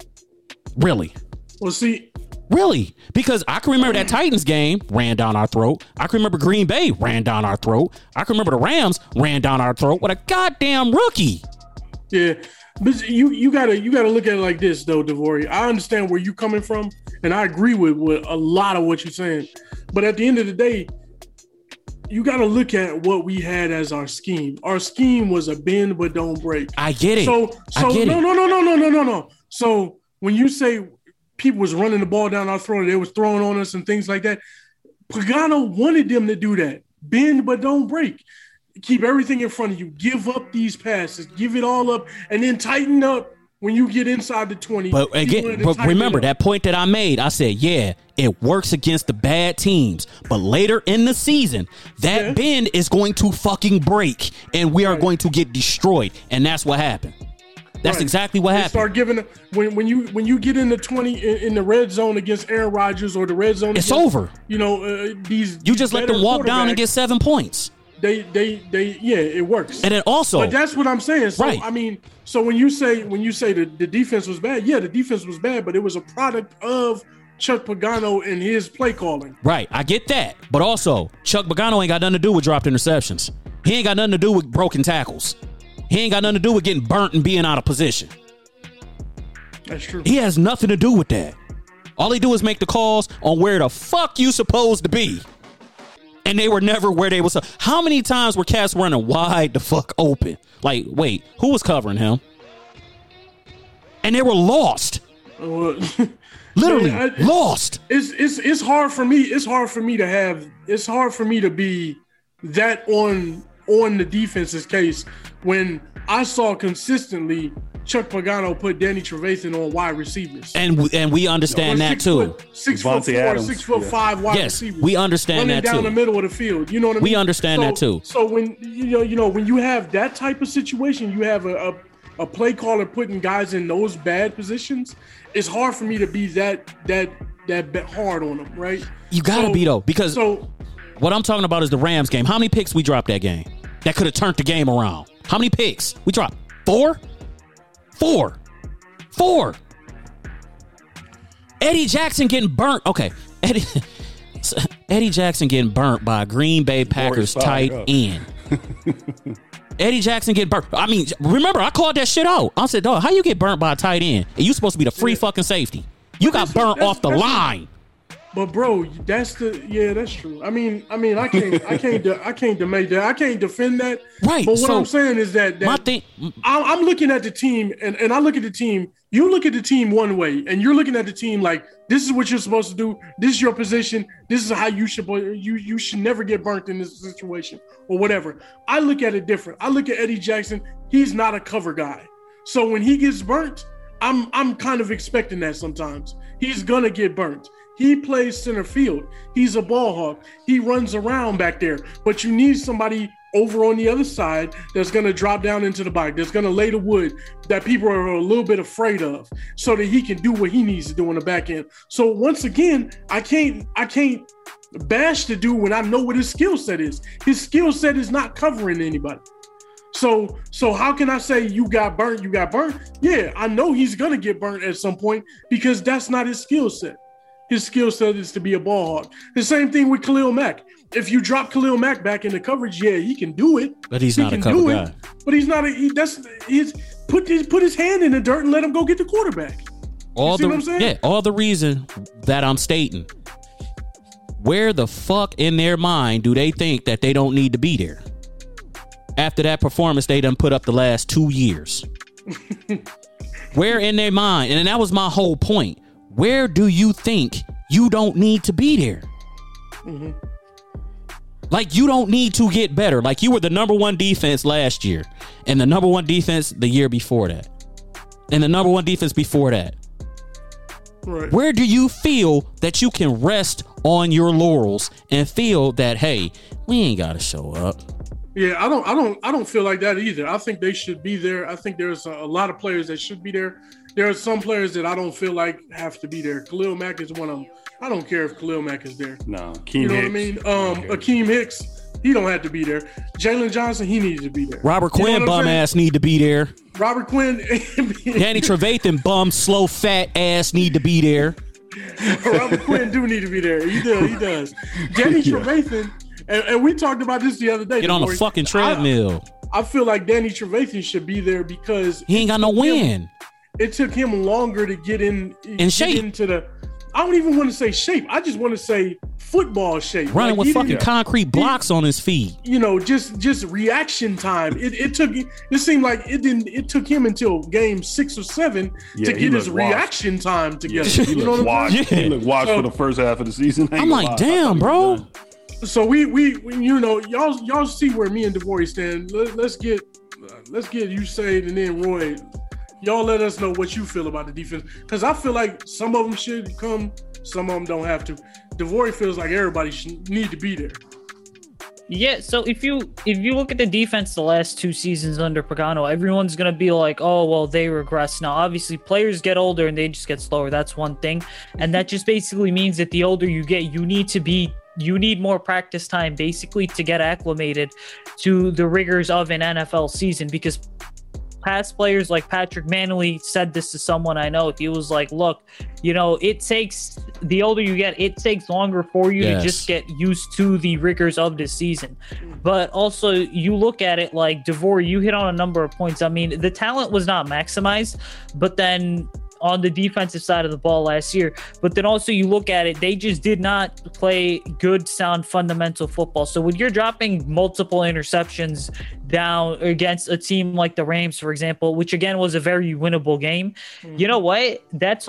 Well, see. Really. Because I can remember that Titans game ran down our throat. I can remember Green Bay ran down our throat. I can remember the Rams ran down our throat with a goddamn rookie. Yeah. But you gotta look at it like this, though, Devori. I understand where you're coming from, and I agree with a lot of what you're saying. But at the end of the day, you got to look at what we had as our scheme. Our scheme was a bend but don't break. I get it. No. So when you say people was running the ball down our throat, they was throwing on us and things like that, Pagano wanted them to do that. Bend but don't break. Keep everything in front of you. Give up these passes. Give it all up, and then tighten up when you get inside the 20. But again, remember that point that I made. I said, yeah, it works against the bad teams. But later in the season, that bend is going to fucking break, and we are going to get destroyed. And that's what happened. That's exactly what happened. Start giving when you get in the 20 in the red zone against Aaron Rodgers or the red zone. It's against, over. These you just let them walk down and get 7 points. It works. And then also, but that's what I'm saying. So right. I mean, so when you say the defense was bad, the defense was bad, but it was a product of Chuck Pagano and his play calling. Right, I get that, but also Chuck Pagano ain't got nothing to do with dropped interceptions. He ain't got nothing to do with broken tackles. He ain't got nothing to do with getting burnt and being out of position. That's true. He has nothing to do with that. All he do is make the calls on where the fuck you supposed to be. And they were never where they was. How many times were cats running wide the fuck open? Like, wait, who was covering him? And they were lost. Literally lost. It's hard for me. It's hard for me to be that on the defense's case when I saw consistently Chuck Pagano put Danny Trevathan on wide receivers. And we understand that too. 6'4", 6'5" wide receivers. We understand that too. Running down the middle of the field. You know what I mean? We understand that too. So when when you have that type of situation, you have a play caller putting guys in those bad positions, it's hard for me to be that hard on them, right? You gotta be though, because what I'm talking about is the Rams game. How many picks we dropped that game? That could have turned the game around. How many picks? We dropped 4? 4. Eddie Jackson getting burnt. Okay. Eddie Jackson getting burnt by a Green Bay Packers tight end. Eddie Jackson getting burnt. I mean, remember, I called that shit out. I said, dog, how you get burnt by a tight end? And you supposed to be the free fucking safety. You got burnt off the line. But bro, that's true. I mean, I can't debate that. I can't defend that. Right. But what I'm saying is that my thing, I'm looking at the team, and I look at the team. You look at the team one way, and you're looking at the team like this is what you're supposed to do. This is your position. This is how you should. You should never get burnt in this situation or whatever. I look at it different. I look at Eddie Jackson. He's not a cover guy, so when he gets burnt, I'm kind of expecting that sometimes. He's gonna get burnt. He plays center field. He's a ball hawk. He runs around back there. But you need somebody over on the other side that's going to drop down into the box, that's going to lay the wood that people are a little bit afraid of so that he can do what he needs to do on the back end. So once again, I can't bash the dude when I know what his skill set is. His skill set is not covering anybody. So how can I say you got burnt? Yeah, I know he's going to get burnt at some point because that's not his skill set. His skill set is to be a ball hawk. The same thing with Khalil Mack. If you drop Khalil Mack back into coverage, yeah, he can do it. But he's not a cover guy. But he's not. He's put his hand in the dirt and let him go get the quarterback. What I'm saying? Yeah, all the reason that I'm stating. Where the fuck in their mind do they think that they don't need to be there? After that performance they done put up the last 2 years. Where in their mind? And that was my whole point. Where do you think you don't need to be there? Mm-hmm. Like, you don't need to get better. Like, you were the number one defense last year, and the number one defense the year before that, and the number one defense before that. Right. Where do you feel that you can rest on your laurels and feel that, hey, we ain't got to show up? Yeah, I don't feel like that either. I think they should be there. I think there's a lot of players that should be there. There are some players that I don't feel like have to be there. Khalil Mack is one of them. I don't care if Khalil Mack is there. No, you know what I mean? Akeem Hicks, he don't have to be there. Jalen Johnson, he needs to be there. Robert Quinn bum ass need to be there. Robert Quinn. Danny Trevathan bum slow fat ass need to be there. Robert Quinn do need to be there. He does. Danny Trevathan, and we talked about this the other day. Get on the fucking treadmill. I feel like Danny Trevathan should be there because he ain't got no win. It took him longer to get in shape. Into the. I don't even want to say shape. I just want to say football shape. Running with fucking concrete blocks on his feet. You know, just reaction time. It took. It seemed like it didn't. It took him until game 6 or 7 to get his reaction time together. He looked washed. He looked washed for the first half of the season. I'm like, damn, bro. So we you know, y'all see where me and DeVory stand. Let's get Usaid and then Roy. Y'all let us know what you feel about the defense. Because I feel like some of them should come, some of them don't have to. DeVory feels like everybody should need to be there. Yeah, so if you look at the defense the last 2 seasons under Pagano, everyone's gonna be like, oh well, they regress. Now obviously players get older and they just get slower. That's one thing. And that just basically means that the older you get, you need more practice time basically to get acclimated to the rigors of an NFL season, because past players like Patrick Manley said this to someone I know. He was like, look, it takes, the older you get, it takes longer for you to just get used to the rigors of the season. But also you look at it like DeVore, you hit on a number of points. I mean, the talent was not maximized, but then on the defensive side of the ball last year, but then also you look at it, they just did not play good, sound, fundamental football. So when you're dropping multiple interceptions down against a team like the Rams, for example, which again was a very winnable game, you know what? That's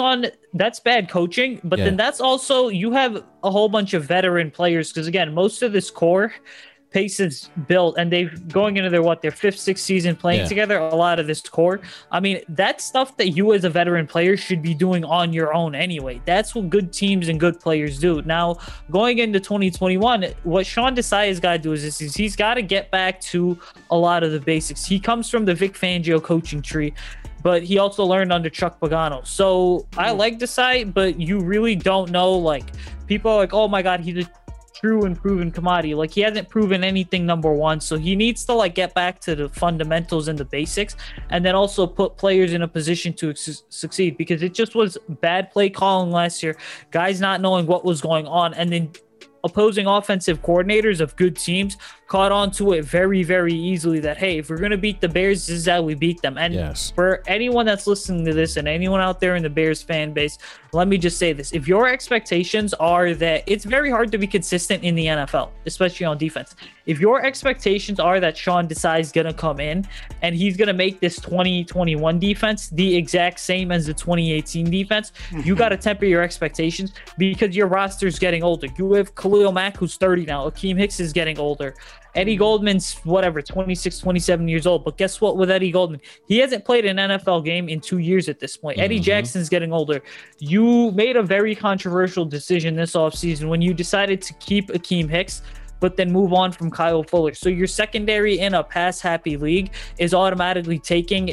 bad coaching, but then that's also, you have a whole bunch of veteran players, because again, most of this core pace is built, and they've going into their 5th, 6th season playing together. A lot of this core, I mean, that's stuff that you as a veteran player should be doing on your own anyway. That's what good teams and good players do. Now, going into 2021, what Sean Desai has got to do is he's got to get back to a lot of the basics. He comes from the Vic Fangio coaching tree, but he also learned under Chuck Pagano. So I like Desai, but you really don't know. Like, people are like, oh my God, he's a true and proven commodity. Like, he hasn't proven anything, number one, so he needs to get back to the fundamentals and the basics, and then also put players in a position to succeed, because it just was bad play calling last year, guys not knowing what was going on, and then opposing offensive coordinators of good teams caught on to it very, very easily that, hey, if we're going to beat the Bears, this is how we beat them. And for anyone that's listening to this and anyone out there in the Bears fan base, let me just say this. If your expectations are that it's very hard to be consistent in the NFL, especially on defense, if your expectations are that Sean Desai is going to come in and he's going to make this 2021 defense the exact same as the 2018 defense, you got to temper your expectations, because your roster is getting older. You have Khalil Mack, who's 30 now. Akeem Hicks is getting older. Eddie Goldman's 26, 27 years old. But guess what with Eddie Goldman? He hasn't played an NFL game in 2 years at this point. Eddie Jackson's getting older. You made a very controversial decision this offseason when you decided to keep Akeem Hicks, but then move on from Kyle Fuller. So your secondary in a pass-happy league is automatically taking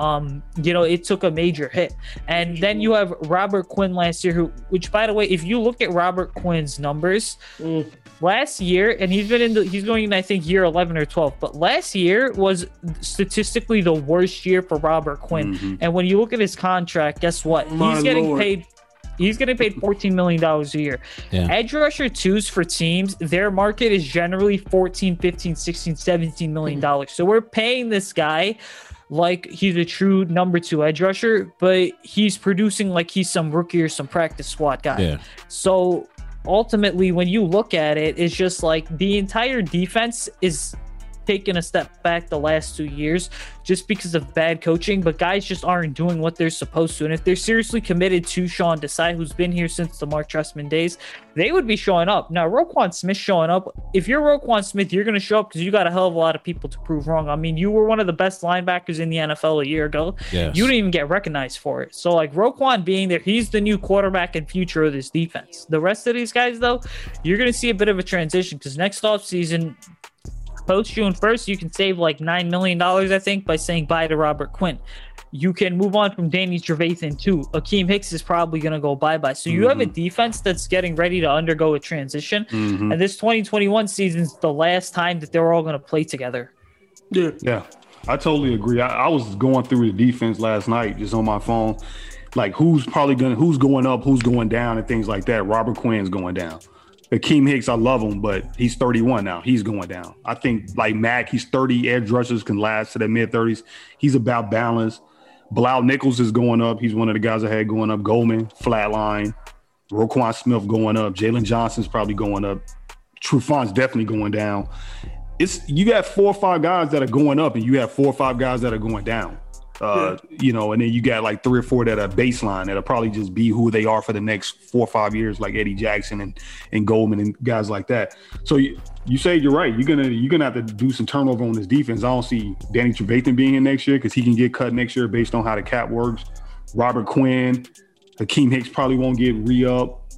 it took a major hit. And then you have Robert Quinn last year, which, by the way, if you look at Robert Quinn's numbers, last year, and he's going in, I think, year 11 or 12, but last year was statistically the worst year for Robert Quinn. And when you look at his contract, guess what? He's getting paid $14 million a year. Edge rusher 2s for teams, their market is generally $14, $15, $16, $17 million. So we're paying this guy like he's a true number 2 edge rusher, but he's producing like he's some rookie or some practice squad guy. So ultimately, when you look at it, it's just like the entire defense is taken a step back the last 2 years just because of bad coaching, but guys just aren't doing what they're supposed to. And if they're seriously committed to Sean Desai, who's been here since the Mark Trestman days, they would be showing up. Now, Roquan Smith showing up, if you're Roquan Smith, you're going to show up because you got a hell of a lot of people to prove wrong. I mean, you were one of the best linebackers in the NFL a year ago. You didn't even get recognized for it. So, like, Roquan being there, he's the new quarterback and future of this defense. The rest of these guys, though, you're going to see a bit of a transition, because next offseason, post June 1st, you can save like $9 million, I think, by saying bye to Robert Quinn. You can move on from Danny Trevathan too. Akeem Hicks is probably going to go bye-bye. So you have a defense that's getting ready to undergo a transition. And this 2021 season's the last time that they're all going to play together. Yeah, I totally agree. I was going through the defense last night just on my phone. Like, who's going up, who's going down, and things like that. Robert Quinn's going down. Akeem Hicks, I love him, but he's 31 now. He's going down. I think, like Mac, he's 30. Edge rushers can last to the mid-30s. He's about balance. Bilal Nichols is going up. He's one of the guys I had going up. Goldman, flatline. Roquan Smith going up. Jalen Johnson's probably going up. Trufant's definitely going down. You got 4 or 5 guys that are going up, and you have 4 or 5 guys that are going down. And then you got like 3 or 4 that are baseline that'll probably just be who they are for the next 4 or 5 years, like Eddie Jackson and Goldman and guys like that. So you say you're right. You're gonna have to do some turnover on this defense. I don't see Danny Trevathan being here next year because he can get cut next year based on how the cap works. Robert Quinn, Akeem Hicks probably won't get re-up.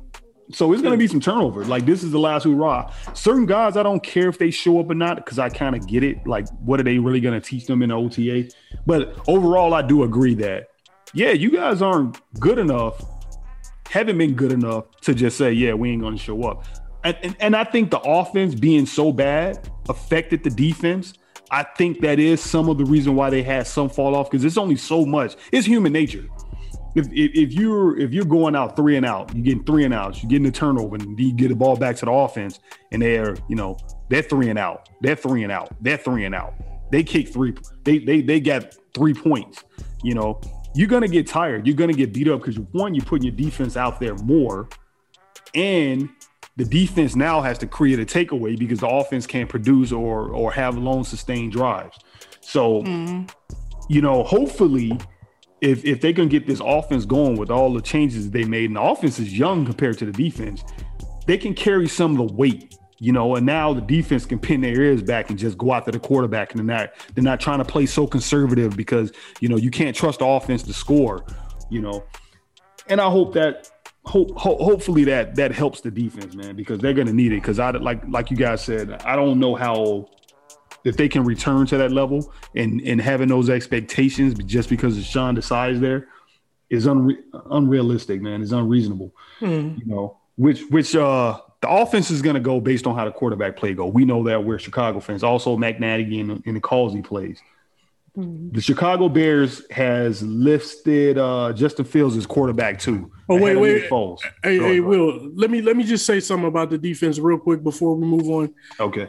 So it's going to be some turnover. Like, this is the last hurrah. Certain guys, I don't care if they show up or not, because I kind of get it. Like, what are they really going to teach them in the OTA? But overall, I do agree that, yeah, you guys aren't good enough, haven't been good enough to just say, yeah, we ain't going to show up. And I think the offense being so bad affected the defense. I think that is some of the reason why they had some fall off, because it's only so much. It's human nature. If you're going out 3 and out, you're getting 3 and outs, you're getting a turnover, and you get the ball back to the offense, and they're 3 and out, they're 3 and out, they're 3 and out. They kick 3, they got 3 points. You know, you're gonna get tired, you're gonna get beat up, because one, you're putting your defense out there more, and the defense now has to create a takeaway because the offense can't produce or have long sustained drives. So, you know, hopefully, if they can get this offense going with all the changes they made, and the offense is young compared to the defense, they can carry some of the weight, you know, and now the defense can pin their ears back and just go after the quarterback, and they're not trying to play so conservative because, you know, you can't trust the offense to score, you know. And I hope that hopefully that helps the defense, man, because they're going to need it. Because I like you guys said, I don't know how, if they can return to that level and having those expectations just because of Sean Desai's there is unrealistic, man. It's unreasonable. You know, which the offense is going to go based on how the quarterback play go. We know that, we're Chicago fans. Also, Matt Nagy and the calls he plays. The Chicago Bears has listed Justin Fields as quarterback too. Oh, wait. Hey, Will, let me just say something about the defense real quick before we move on. Okay.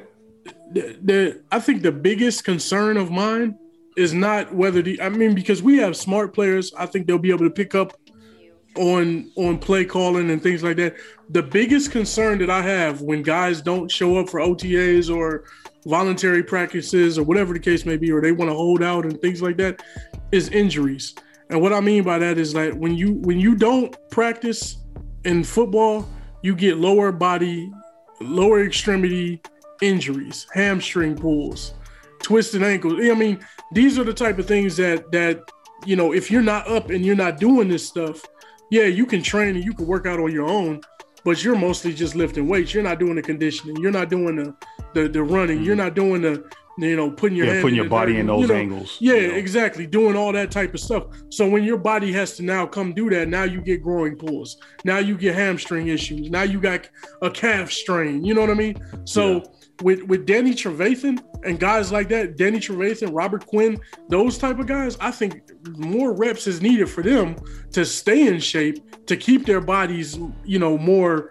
I think the biggest concern of mine is not whether because we have smart players. I think they'll be able to pick up on play calling and things like that. The biggest concern that I have when guys don't show up for OTAs or voluntary practices or whatever the case may be, or they want to hold out and things like that, is injuries. And what I mean by that is like when you don't practice in football, you get lower extremity injuries, hamstring pulls, twisted ankles. I mean, these are the type of things that you know, if you're not up and you're not doing this stuff, yeah, you can train and you can work out on your own, but you're mostly just lifting weights. You're not doing the conditioning. You're not doing the running. You're not doing the, you know, putting your body in those angles. Yeah, exactly. Doing all that type of stuff. So when your body has to now come do that, now you get growing pulls. Now you get hamstring issues. Now you got a calf strain. You know what I mean? So with Danny Trevathan and guys like that, Danny Trevathan, Robert Quinn, those type of guys, I think more reps is needed for them to stay in shape, to keep their bodies, you know, more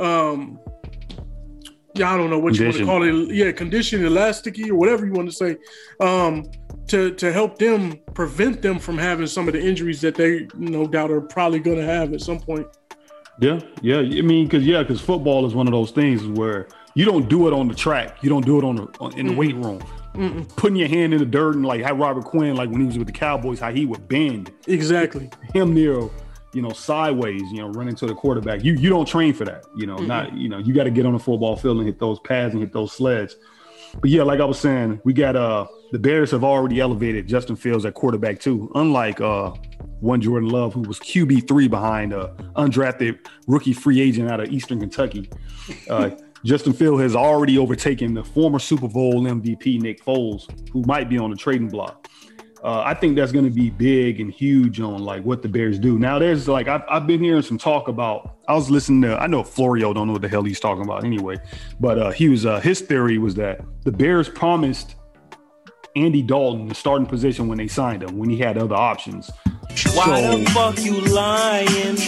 I don't know what you want to call it. Yeah, conditioned, elasticy, or whatever you want to say, to help them, prevent them from having some of the injuries that they no doubt are probably going to have at some point. Yeah. I mean, because football is one of those things where you don't do it on the track. You don't do it in the weight room. Putting your hand in the dirt, and like how Robert Quinn, like when he was with the Cowboys, how he would bend. Exactly. Him near, you know, sideways, you know, running to the quarterback. You don't train for that, you know, not, you know, you got to get on the football field and hit those pads and hit those sleds. But yeah, like I was saying, we got the Bears have already elevated Justin Fields at quarterback too, unlike one Jordan Love, who was QB3 behind undrafted rookie free agent out of Eastern Kentucky. Justin Fields has already overtaken the former Super Bowl MVP Nick Foles, who might be on the trading block. I think that's going to be big and huge on like what the Bears do. Now, there's like I've been hearing some talk about. I was listening to. I know Florio don't know what the hell he's talking about anyway, but his theory was that the Bears promised Andy Dalton the starting position when they signed him, when he had other options. Why the fuck you lying?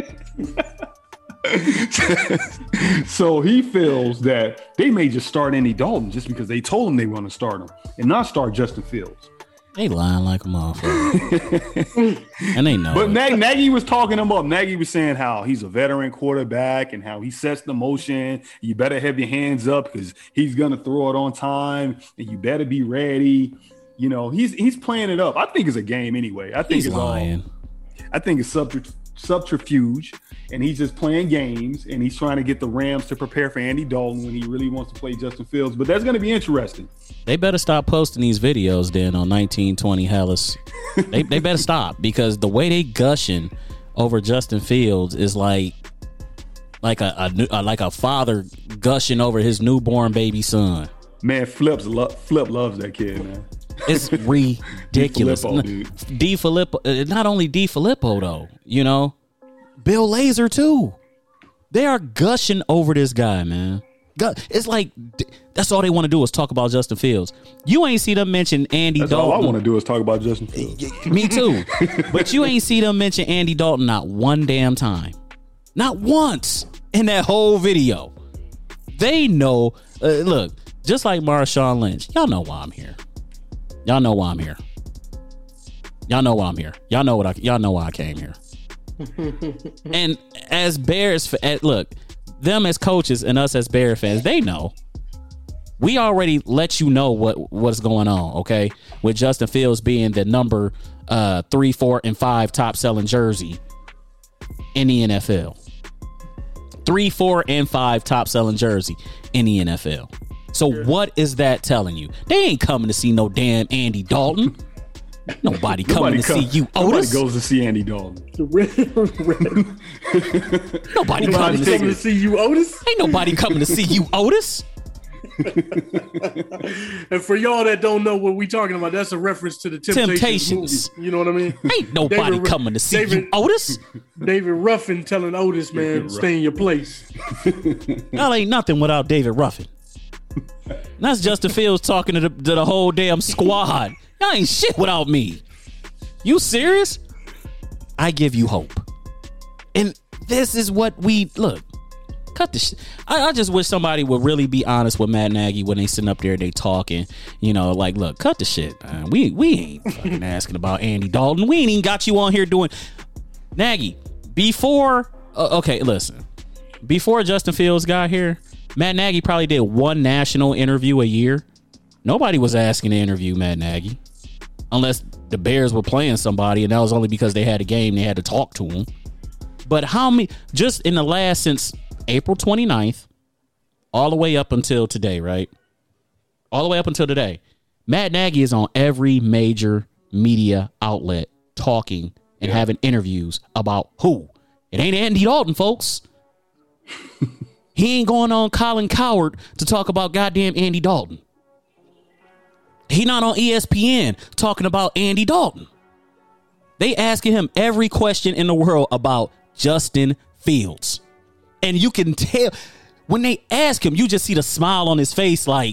So he feels that they may just start Andy Dalton just because they told him they want to start him and not start Justin Fields. They lying like a motherfucker. And they know. But Nagy was talking him up. Nagy was saying how he's a veteran quarterback and how he sets the motion. You better have your hands up because he's going to throw it on time and you better be ready. You know, he's playing it up. I think it's a game anyway. I think he's lying. I think it's subterfuge, and he's just playing games, and he's trying to get the Rams to prepare for Andy Dalton when he really wants to play Justin Fields. But that's going to be interesting. They better stop posting these videos then on 1920 Hellas. they better stop, because the way they gushing over Justin Fields is like, like a father gushing over his newborn baby son. Man, Flip loves that kid, man. It's ridiculous. D. Filippo, not only D. Filippo though, you know, Bill Lazor too. They are gushing over this guy, man. It's like that's all they want to do is talk about Justin Fields. You ain't see them mention Andy Dalton. All I want to do is talk about Justin Fields. Me too. But you ain't see them mention Andy Dalton not one damn time. Not once in that whole video. They know. Look, just like Marshawn Lynch, y'all know why I'm here. Y'all know why I'm here. Y'all know why I'm here. Y'all know why I came here. And as Bears, look, them as coaches and us as Bear fans, they know. We already let you know what's going on, okay? With Justin Fields being the number 3, 4, and 5 top selling jersey in the NFL. 3, 4, and 5 top selling jersey in the NFL. So what is that telling you? They ain't coming to see no damn Andy Dalton. Nobody coming to see you, Otis. Nobody goes to see Andy Dalton. Nobody coming to see you, Otis. Ain't nobody coming to see you, Otis. And for y'all that don't know what we talking about, that's a reference to the Temptations. Movie. You know what I mean? Ain't nobody coming to see you, Otis. David Ruffin telling Otis, man, stay in your place. That ain't nothing without David Ruffin. That's Justin Fields talking to the whole damn squad. Y'all ain't shit without me. You serious? I give you hope. And this is what we look. Cut the shit. I just wish somebody would really be honest with Matt Nagy when they sitting up there, they talking. You know, like, look, cut the shit, man. We ain't fucking asking about Andy Dalton. We ain't even got you on here doing Nagy. Before, okay, listen. Before Justin Fields got here, Matt Nagy probably did one national interview a year. Nobody was asking to interview Matt Nagy. Unless the Bears were playing somebody, and that was only because they had a game, they had to talk to him. But how many, just in the last, since April 29th, all the way up until today, right? All the way up until today, Matt Nagy is on every major media outlet talking and having interviews about who? It ain't Andy Dalton, folks. He ain't going on Colin Cowherd to talk about goddamn Andy Dalton. He not on ESPN talking about Andy Dalton. They asking him every question in the world about Justin Fields. And you can tell when they ask him, you just see the smile on his face like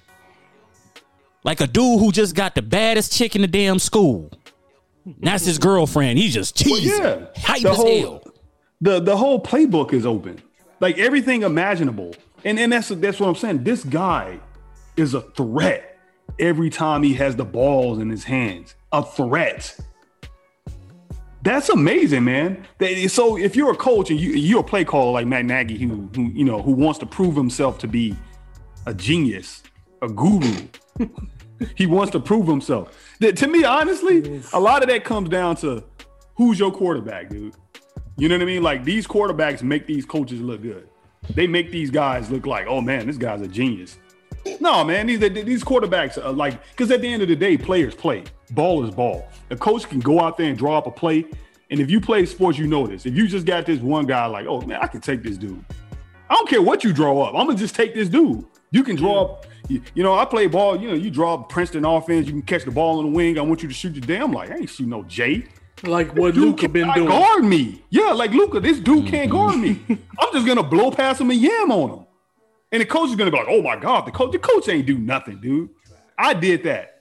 a dude who just got the baddest chick in the damn school. That's his girlfriend. He just cheesing. Hype as hell. The whole playbook is open. Like everything imaginable. And that's what I'm saying. This guy is a threat. Every time he has the balls in his hands, a threat. That's amazing, man. So if you're a coach and you're a play caller like Matt Nagy, who wants to prove himself to be a genius, a guru, he wants to prove himself. To me, honestly, a lot of that comes down to who's your quarterback, dude. You know what I mean? Like these quarterbacks make these coaches look good. They make these guys look like, oh man, this guy's a genius. No, man, these quarterbacks are like, because at the end of the day, players play. Ball is ball. A coach can go out there and draw up a play. And if you play sports, you know this. If you just got this one guy like, oh, man, I can take this dude. I don't care what you draw up. I'm going to just take this dude. You can draw up, I play ball. You draw up Princeton offense. You can catch the ball in the wing. I want you to shoot your damn. Like, I ain't shooting no J. Like what Luka been doing. Guard me. Yeah, like Luka, this dude can't guard me. I'm just going to blow past him and yam on him. And the coach is going to be like, oh, my God, the coach ain't do nothing, dude. I did that.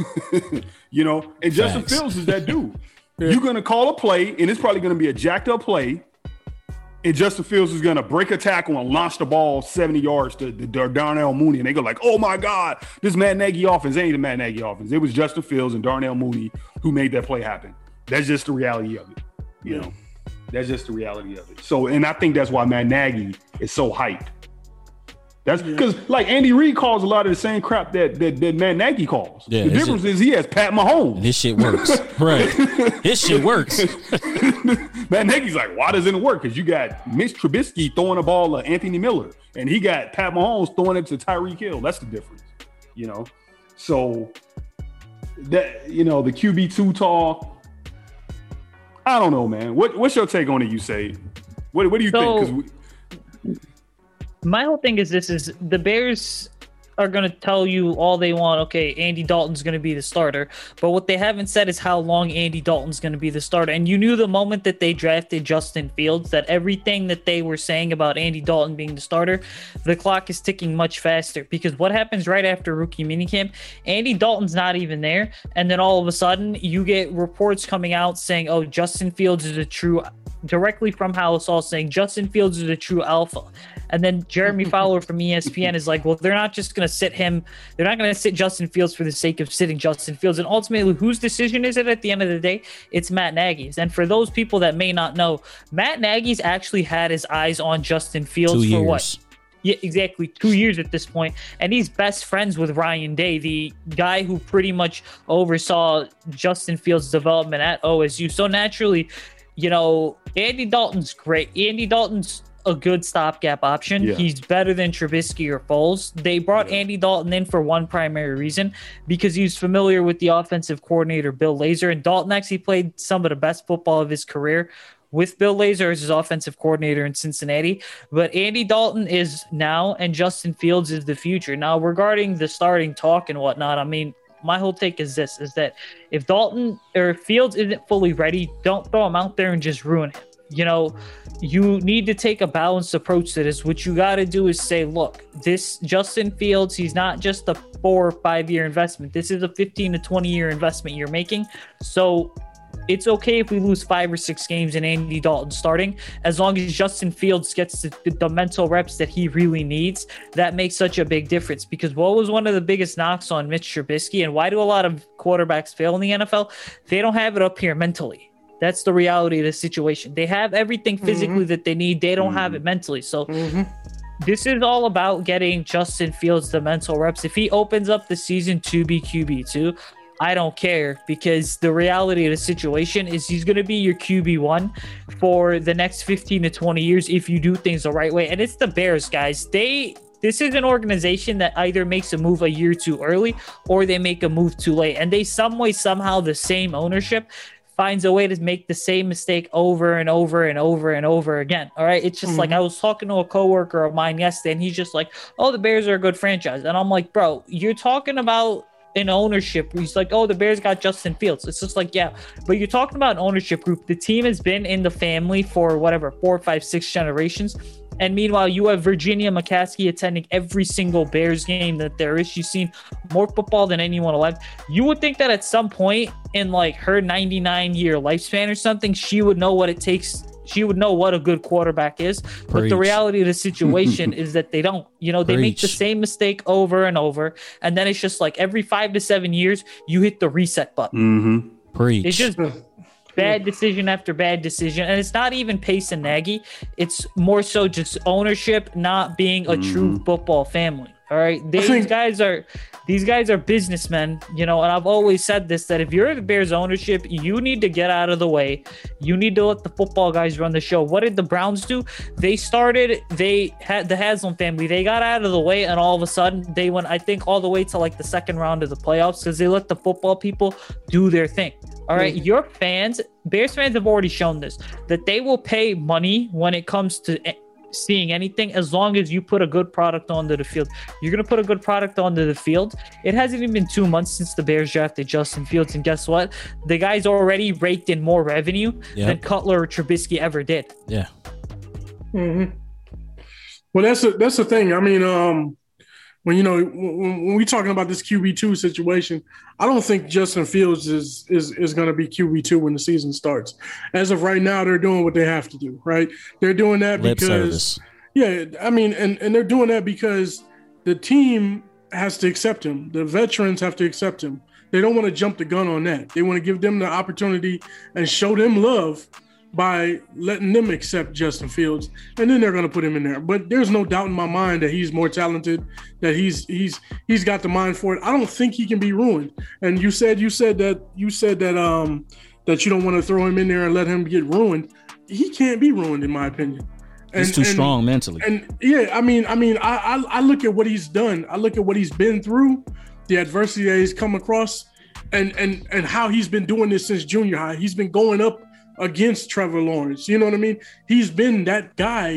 And Justin Fields is that dude. Yeah. You're going to call a play, and it's probably going to be a jacked up play, and Justin Fields is going to break a tackle and launch the ball 70 yards to Darnell Mooney, and they go like, oh, my God, this Matt Nagy offense ain't the Matt Nagy offense. It was Justin Fields and Darnell Mooney who made that play happen. That's just the reality of it, you know. That's just the reality of it. So, and I think that's why Matt Nagy is so hyped. That's because, like, Andy Reid calls a lot of the same crap that Matt Nagy calls. Yeah, the difference is he has Pat Mahomes. This shit works. Right. This shit works. Matt Nagy's like, why doesn't it work? Because you got Mitch Trubisky throwing the ball to Anthony Miller, and he got Pat Mahomes throwing it to Tyreek Hill. That's the difference, So, that the QB2 talk, I don't know, man. What's your take on it, you say? What do you think? My whole thing is this: is the Bears are going to tell you all they want. Okay, Andy Dalton's going to be the starter, but what they haven't said is how long Andy Dalton's going to be the starter. And you knew the moment that they drafted Justin Fields that everything that they were saying about Andy Dalton being the starter, the clock is ticking much faster, because what happens right after rookie minicamp, Andy Dalton's not even there, and then all of a sudden you get reports coming out saying, oh, Justin Fields is a true, directly from House Hall saying Justin Fields is a true alpha. And then Jeremy Fowler from ESPN is like, well, they're not just going to sit him. They're not going to sit Justin Fields for the sake of sitting Justin Fields. And ultimately, whose decision is it at the end of the day? It's Matt Nagy's. And for those people that may not know, Matt Nagy's actually had his eyes on Justin Fields 2 for years. what? Yeah, exactly. 2 years at this point. And he's best friends with Ryan Day, the guy who pretty much oversaw Justin Fields' development at OSU. So naturally, you know, Andy Dalton's great. Andy Dalton's a good stopgap option. Yeah. He's better than Trubisky or Foles. They brought Andy Dalton in for one primary reason, because he's familiar with the offensive coordinator, Bill Lazor. And Dalton actually played some of the best football of his career with Bill Lazor as his offensive coordinator in Cincinnati. But Andy Dalton is now, and Justin Fields is the future. Now, regarding the starting talk and whatnot, I mean, my whole take is this, is that if Dalton or Fields isn't fully ready, don't throw him out there and just ruin him. You know, you need to take a balanced approach to this. What you got to do is say, look, this Justin Fields, he's not just a 4 or 5 year investment. This is a 15 to 20 year investment you're making. So it's okay if we lose 5 or 6 games in Andy Dalton starting, as long as Justin Fields gets the mental reps that he really needs. That makes such a big difference, because what was one of the biggest knocks on Mitch Trubisky, and why do a lot of quarterbacks fail in the NFL? They don't have it up here mentally. That's the reality of the situation. They have everything physically that they need. They don't have it mentally. So this is all about getting Justin Fields the mental reps. If he opens up the season to be QB2, I don't care, because the reality of the situation is he's going to be your QB1 for the next 15 to 20 years if you do things the right way. And it's the Bears, guys. This is an organization that either makes a move a year too early or they make a move too late. And they somehow the same ownership finds a way to make the same mistake over and over and over and over again. All right. It's just like, I was talking to a coworker of mine yesterday, and he's just like, oh, the Bears are a good franchise. And I'm like, bro, you're talking about an ownership. He's like, oh, the Bears got Justin Fields. It's just like, yeah, but you're talking about an ownership group. The team has been in the family for whatever, 4, 5, 6 generations. And meanwhile, you have Virginia McCaskey attending every single Bears game that there is. She's seen more football than anyone alive. You would think that at some point in like her 99-year lifespan or something, she would know what it takes. She would know what a good quarterback is. But the reality of the situation is that they don't. You know, they make the same mistake over and over. And then it's just like every 5 to 7 years, you hit the reset button. It's just bad decision after bad decision. And it's not even Pace and Nagy. It's more so just ownership not being a true football family. All right. These guys are businessmen, you know, and I've always said this, that if you're the Bears ownership, you need to get out of the way. You need to let the football guys run the show. What did the Browns do? They had the Haslam family. They got out of the way, and all of a sudden they went, I think, all the way to like the second round of the playoffs, because they let the football people do their thing. All right. Your fans, Bears fans have already shown this, that they will pay money when it comes to seeing anything, as long as you put a good product onto the field. You're going to put a good product onto the field. It hasn't even been 2 months since the Bears drafted Justin Fields, and guess what? The guy's already raked in more revenue than Cutler or Trubisky ever did. Yeah. Well, that's the thing. I mean, when we're talking about this QB2 situation, I don't think Justin Fields is going to be QB2 when the season starts. As of right now, they're doing what they have to do, right? They're doing that because, I mean, and they're doing that because the team has to accept him. The veterans have to accept him. They don't want to jump the gun on that. They want to give them the opportunity and show them love by letting them accept Justin Fields, and then they're going to put him in there. But there's no doubt in my mind that he's more talented, that he's got the mind for it. I don't think he can be ruined. And you said that you don't want to throw him in there and let him get ruined. He can't be ruined, in my opinion. He's too strong mentally. And yeah, I look at what he's done. I look at what he's been through, the adversity that he's come across, and how he's been doing this since junior high. He's been going up against Trevor Lawrence. You know what I mean? He's been that guy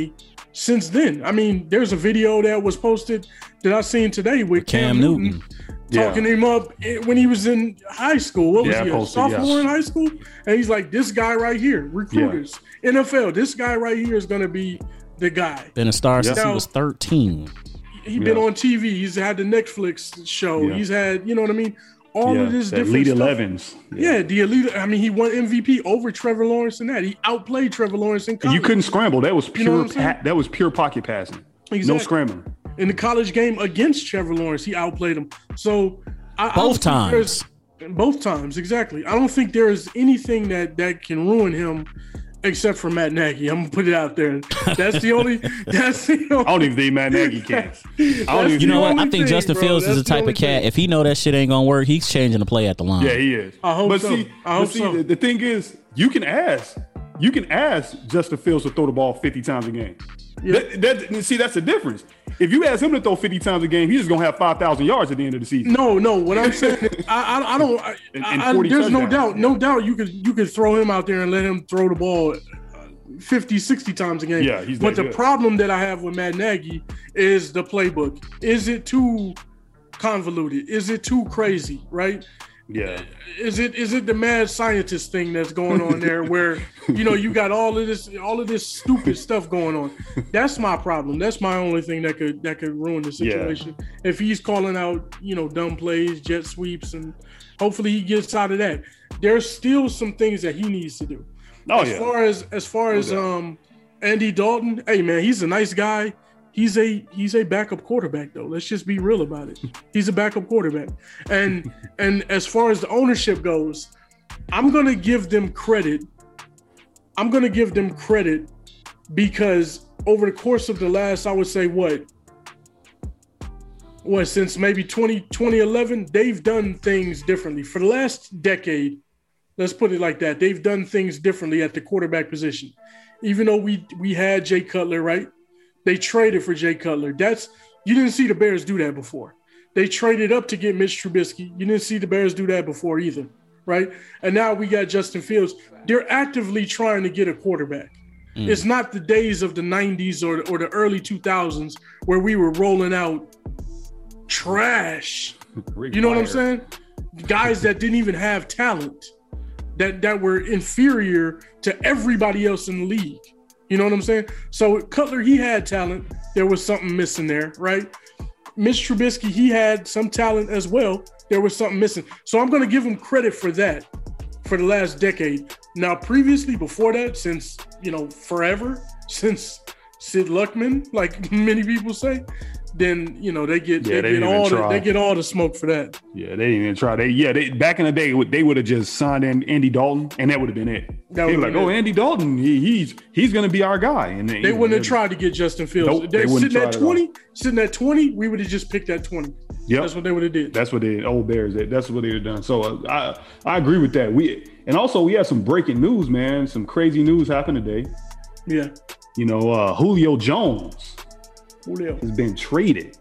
since then. I mean, there's a video that was posted that I seen today with Cam Newton. Talking him up when he was in high school. What was he, a sophomore in high school? And he's like, this guy right here, recruiters, NFL, this guy right here is going to be the guy. Been a star since he was 13. He's been on TV. He's had the Netflix show. He's had, you know what I mean? All of this different Elite stuff. 11s. Yeah, the Elite. I mean, he won MVP over Trevor Lawrence in that. He outplayed Trevor Lawrence in college. You couldn't scramble. That was pure. That was pure pocket passing. Exactly. No scrambling. In the college game against Trevor Lawrence, he outplayed him. So both times, exactly. I don't think there is anything that can ruin him. Except for Matt Nagy, I'm gonna put it out there. That's the only. I don't even think Matt Nagy can. You know what? I think Justin Fields is the type of cat. If he know that shit ain't gonna work, he's changing the play at the line. Yeah, he is. I hope so. The thing is, you can ask Justin Fields to throw the ball 50 times a game. Yeah. That's the difference. If you ask him to throw 50 times a game, he's just gonna have 5,000 yards at the end of the season. No. What I'm saying, I don't. There's no doubt. You could throw him out there and let him throw the ball 50, 60 times a game. Yeah, he's but the good. problem that I have with Matt Nagy is the playbook. Is it too convoluted? Is it too crazy? Right? Yeah. Is it the mad scientist thing that's going on there where, you got all of this stupid stuff going on? That's my problem. That's my only thing that could ruin the situation. Yeah. If he's calling out, dumb plays, jet sweeps, and hopefully he gets out of that. There's still some things that he needs to do. As far as Andy Dalton, hey man, he's a nice guy. He's a backup quarterback though. Let's just be real about it. He's a backup quarterback. And as far as the ownership goes, I'm going to give them credit. Because over the course of the last, I would say since maybe 2011, they've done things differently. For the last decade, let's put it like that, they've done things differently at the quarterback position. Even though we had Jay Cutler, right? They traded for Jay Cutler. You didn't see the Bears do that before. They traded up to get Mitch Trubisky. You didn't see the Bears do that before either, right? And now we got Justin Fields. They're actively trying to get a quarterback. It's not the days of the 90s or the early 2000s where we were rolling out trash. You know what I'm saying? Guys that didn't even have talent, that were inferior to everybody else in the league. You know what I'm saying? So Cutler, he had talent. There was something missing there, right? Mitch Trubisky, he had some talent as well. There was something missing. So I'm going to give him credit for that for the last decade. Now, previously, before that, since, forever, since Sid Luckman, like many people say, then, they get all the smoke for that. Yeah, they didn't even try. Back in the day, they would have just signed in Andy Dalton, and that would have been it. They were like, Andy Dalton, he's going to be our guy. And they wouldn't have tried to get Justin Fields. Nope, they wouldn't sitting at 20, we would have just picked that 20. Yep. That's what they would have did. That's what the old Bears did. That's what they would have done. So I agree with that. We had some breaking news, man. Some crazy news happened today. Yeah. Julio Jones has been traded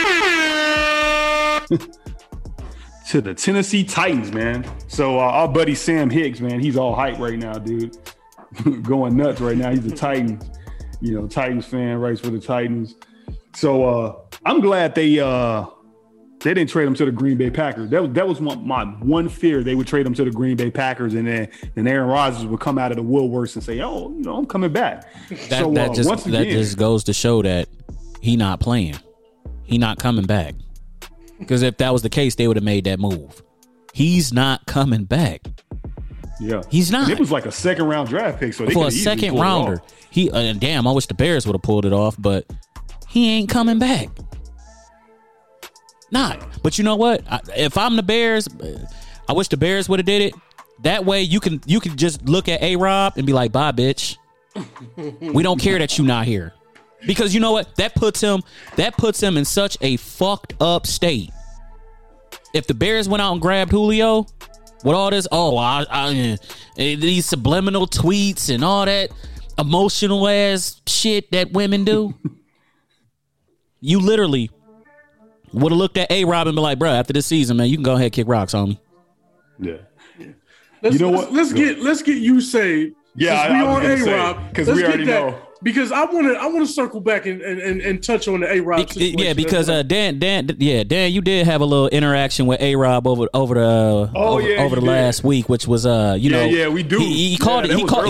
to the Tennessee Titans, man. So our buddy Sam Hicks, man, he's all hype right now, dude. Going nuts right now. He's a Titans, Titans fan, writes for the Titans. So I'm glad they didn't trade him to the Green Bay Packers. That was my one fear. They would trade him to the Green Bay Packers, and then Aaron Rodgers would come out of the woodworks and say, I'm coming back. That just goes to show that he not playing. He not coming back. Because if that was the case, they would have made that move. He's not coming back. Yeah, he's not. And it was like a second round draft pick, so for a second rounder. I wish the Bears would have pulled it off, but he ain't coming back. Not. But you know what? If I'm the Bears, I wish the Bears would have did it. That way, you can just look at A-Rob and be like, "Bye, bitch. We don't care that you not here." Because you know what? That puts him in such a fucked up state. If the Bears went out and grabbed Julio with all this, these subliminal tweets and all that emotional ass shit that women do, you literally would have looked at A-Rob and be like, bro, after this season, man, you can go ahead and kick rocks, homie. Yeah. Let's get you saved. Yeah, we on A-Rob because we already know. because I want to circle back and touch on the A-Rod situation. Yeah, because Dan, you did have a little interaction with A-Rob over the last week, which was we do. He called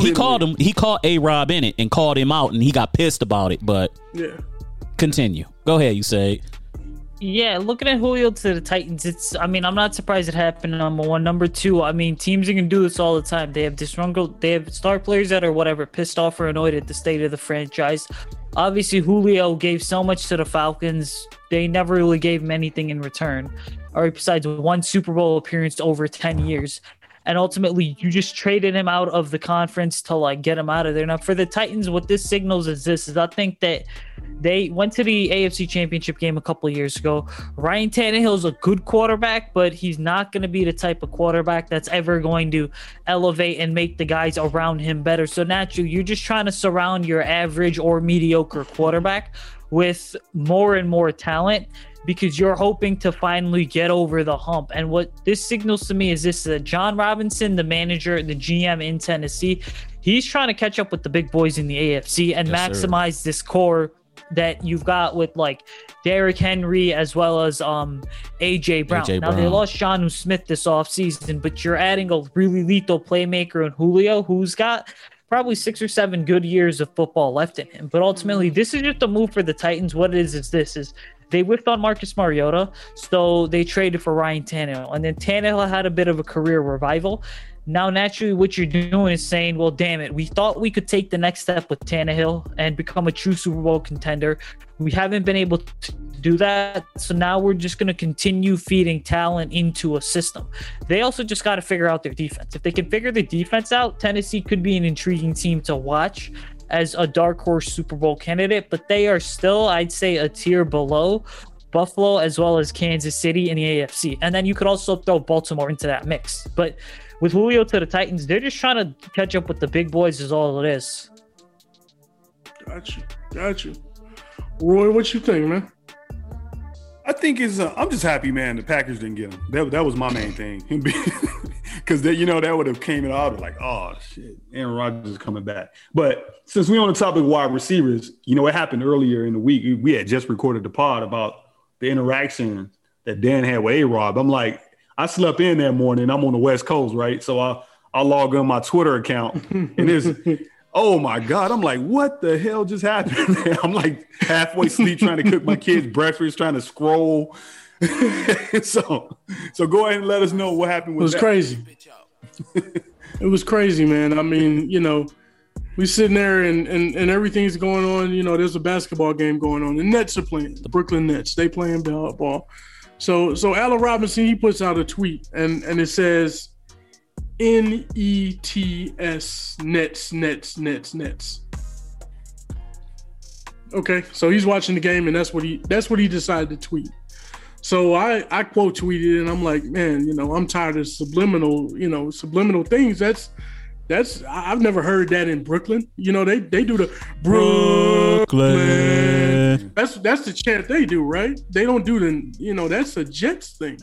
A-Rob in it and called him out, and he got pissed about it. But continue. Go ahead, you say. Yeah, looking at Julio to the Titans, I'm not surprised it happened, number one. Number two, teams are going to do this all the time. They have star players that are pissed off or annoyed at the state of the franchise. Obviously, Julio gave so much to the Falcons. They never really gave him anything in return, or besides one Super Bowl appearance over 10 years. And ultimately, you just traded him out of the conference to get him out of there. Now, for the Titans, what this signals is I think that they went to the AFC Championship game a couple of years ago. Ryan Tannehill is a good quarterback, but he's not going to be the type of quarterback that's ever going to elevate and make the guys around him better. So naturally, you're just trying to surround your average or mediocre quarterback with more and more talent, because you're hoping to finally get over the hump. And what this signals to me is this: John Robinson, the manager, the GM in Tennessee, he's trying to catch up with the big boys in the AFC and maximize this core that you've got with Derrick Henry as well as AJ Brown. Now, they lost Jonnu Smith this offseason, but you're adding a really lethal playmaker in Julio, who's got probably 6 or 7 good years of football left in him. But ultimately, this is just a move for the Titans. What it is they whiffed on Marcus Mariota, so they traded for Ryan Tannehill. And then Tannehill had a bit of a career revival. Now, naturally, what you're doing is saying, well, damn it, we thought we could take the next step with Tannehill and become a true Super Bowl contender. We haven't been able to do that, so now we're just going to continue feeding talent into a system. They also just got to figure out their defense. If they can figure the defense out, Tennessee could be an intriguing team to watch as a dark horse Super Bowl candidate, but they are still, I'd say, a tier below Buffalo as well as Kansas City in the AFC. And then you could also throw Baltimore into that mix. But with Julio to the Titans, they're just trying to catch up with the big boys is all it is. Got you. Roy, what you think, man? I think I'm just happy, man, the Packers didn't get him. That was my main thing. Because that would have came out like, oh shit, Aaron Rodgers is coming back. But since we're on the topic of wide receivers, what happened earlier in the week, we had just recorded the pod about the interaction that Dan had with A-Rob. I'm like, I slept in that morning. I'm on the West Coast, right? So I log on my Twitter account, and it's oh my God. I'm like, what the hell just happened? I'm like halfway asleep trying to cook my kids breakfast, trying to scroll. so go ahead and let us know what happened with that. Crazy. It was crazy, man. I mean, we sitting there and everything's going on. There's a basketball game going on. The Nets are playing. The Brooklyn Nets. They playing ball. So Allen Robinson, he puts out a tweet and it says NETS Nets. Okay, so he's watching the game and that's what he decided to tweet. So I quote tweeted and I'm like, man, I'm tired of subliminal things. That's I've never heard that in Brooklyn. They do the Brooklyn. That's the chant they do, right? They don't do that's a Jets thing.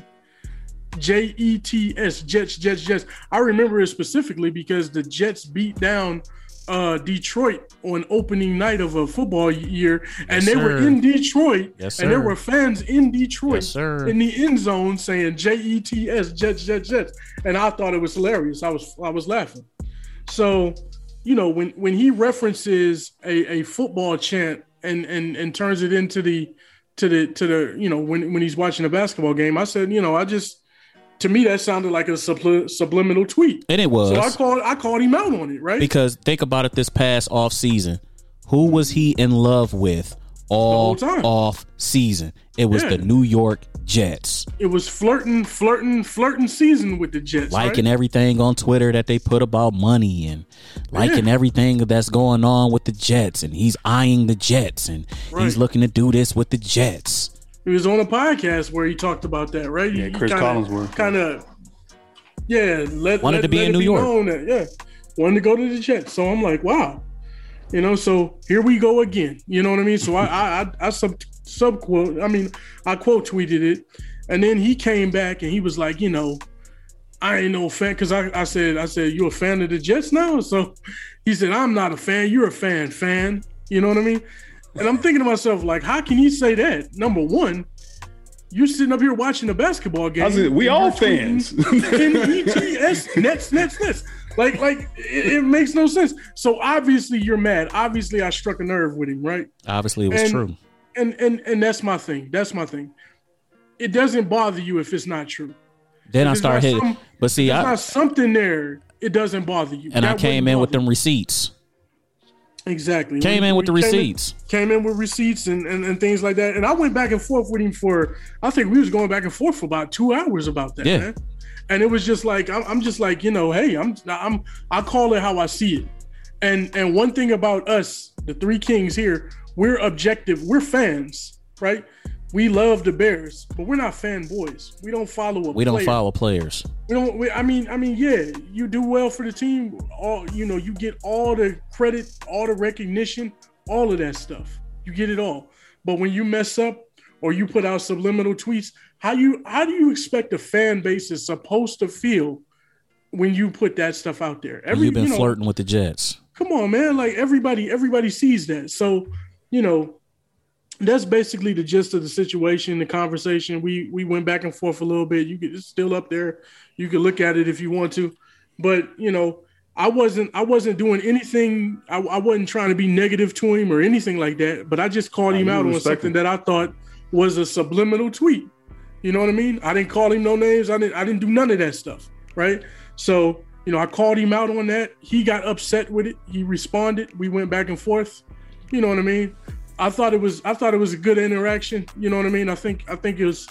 JETS, Jets. I remember it specifically because the Jets beat down Detroit on opening night of a football year, and they were in Detroit, and there were fans in Detroit in the end zone saying JETS, Jets, and I thought it was hilarious. I was laughing. So, when he references a football chant and turns it into the when he's watching a basketball game, I said, to me, that sounded like a subliminal tweet. And it was. So I called him out on it, right? Because think about it, this past off season, who was he in love with all off season? It was the New York Jets. It was flirting season with the Jets. Liking everything on Twitter that they put about money and liking everything that's going on with the Jets. And he's eyeing the Jets and he's looking to do this with the Jets. He was on a podcast where he talked about that, right? Yeah, Chris Collinsworth. Wanted to be in New York. Wanted to go to the Jets. So I'm like, wow. So here we go again. You know what I mean? So I quote tweeted it, and then he came back and he was like, I ain't no fan, because I said, you a fan of the Jets now? So he said, I'm not a fan. You're a fan. You know what I mean? And I'm thinking to myself, like, how can you say that? Number one, you're sitting up here watching a basketball game. We all fans. NETS, nets. Like it makes no sense. So obviously you're mad. Obviously I struck a nerve with him, right? Obviously it was true. And that's my thing. It doesn't bother you if it's not true. Then I start hitting. But see, there's not something there. It doesn't bother you. And I came in with them receipts. Exactly. Came in with receipts and things like that. And I went back and forth with him I think we was going back and forth for about 2 hours about that, man. And it was just like, I'm just like, hey, I call it how I see it. And one thing about us, the Three Kings here, we're objective. We're fans, right? We love the Bears, but we're not fanboys. We don't follow a player. Don't follow players. I mean, yeah, you do well for the team. You get all the credit, all the recognition, all of that stuff. You get it all. But when you mess up or you put out subliminal tweets, how do you expect a fan base is supposed to feel when you put that stuff out there? You've been flirting with the Jets. Come on, man. Like everybody sees that. So, that's basically the gist of the situation, the conversation. We went back and forth a little bit. It's still up there. You can look at it if you want to. But, I wasn't doing anything. I wasn't trying to be negative to him or anything like that. But I just called him out on something that I thought was a subliminal tweet. You know what I mean? I didn't call him no names. I didn't do none of that stuff. Right. So, I called him out on that. He got upset with it. He responded. We went back and forth. You know what I mean? I thought it was a good interaction. You know what I mean? I think it was,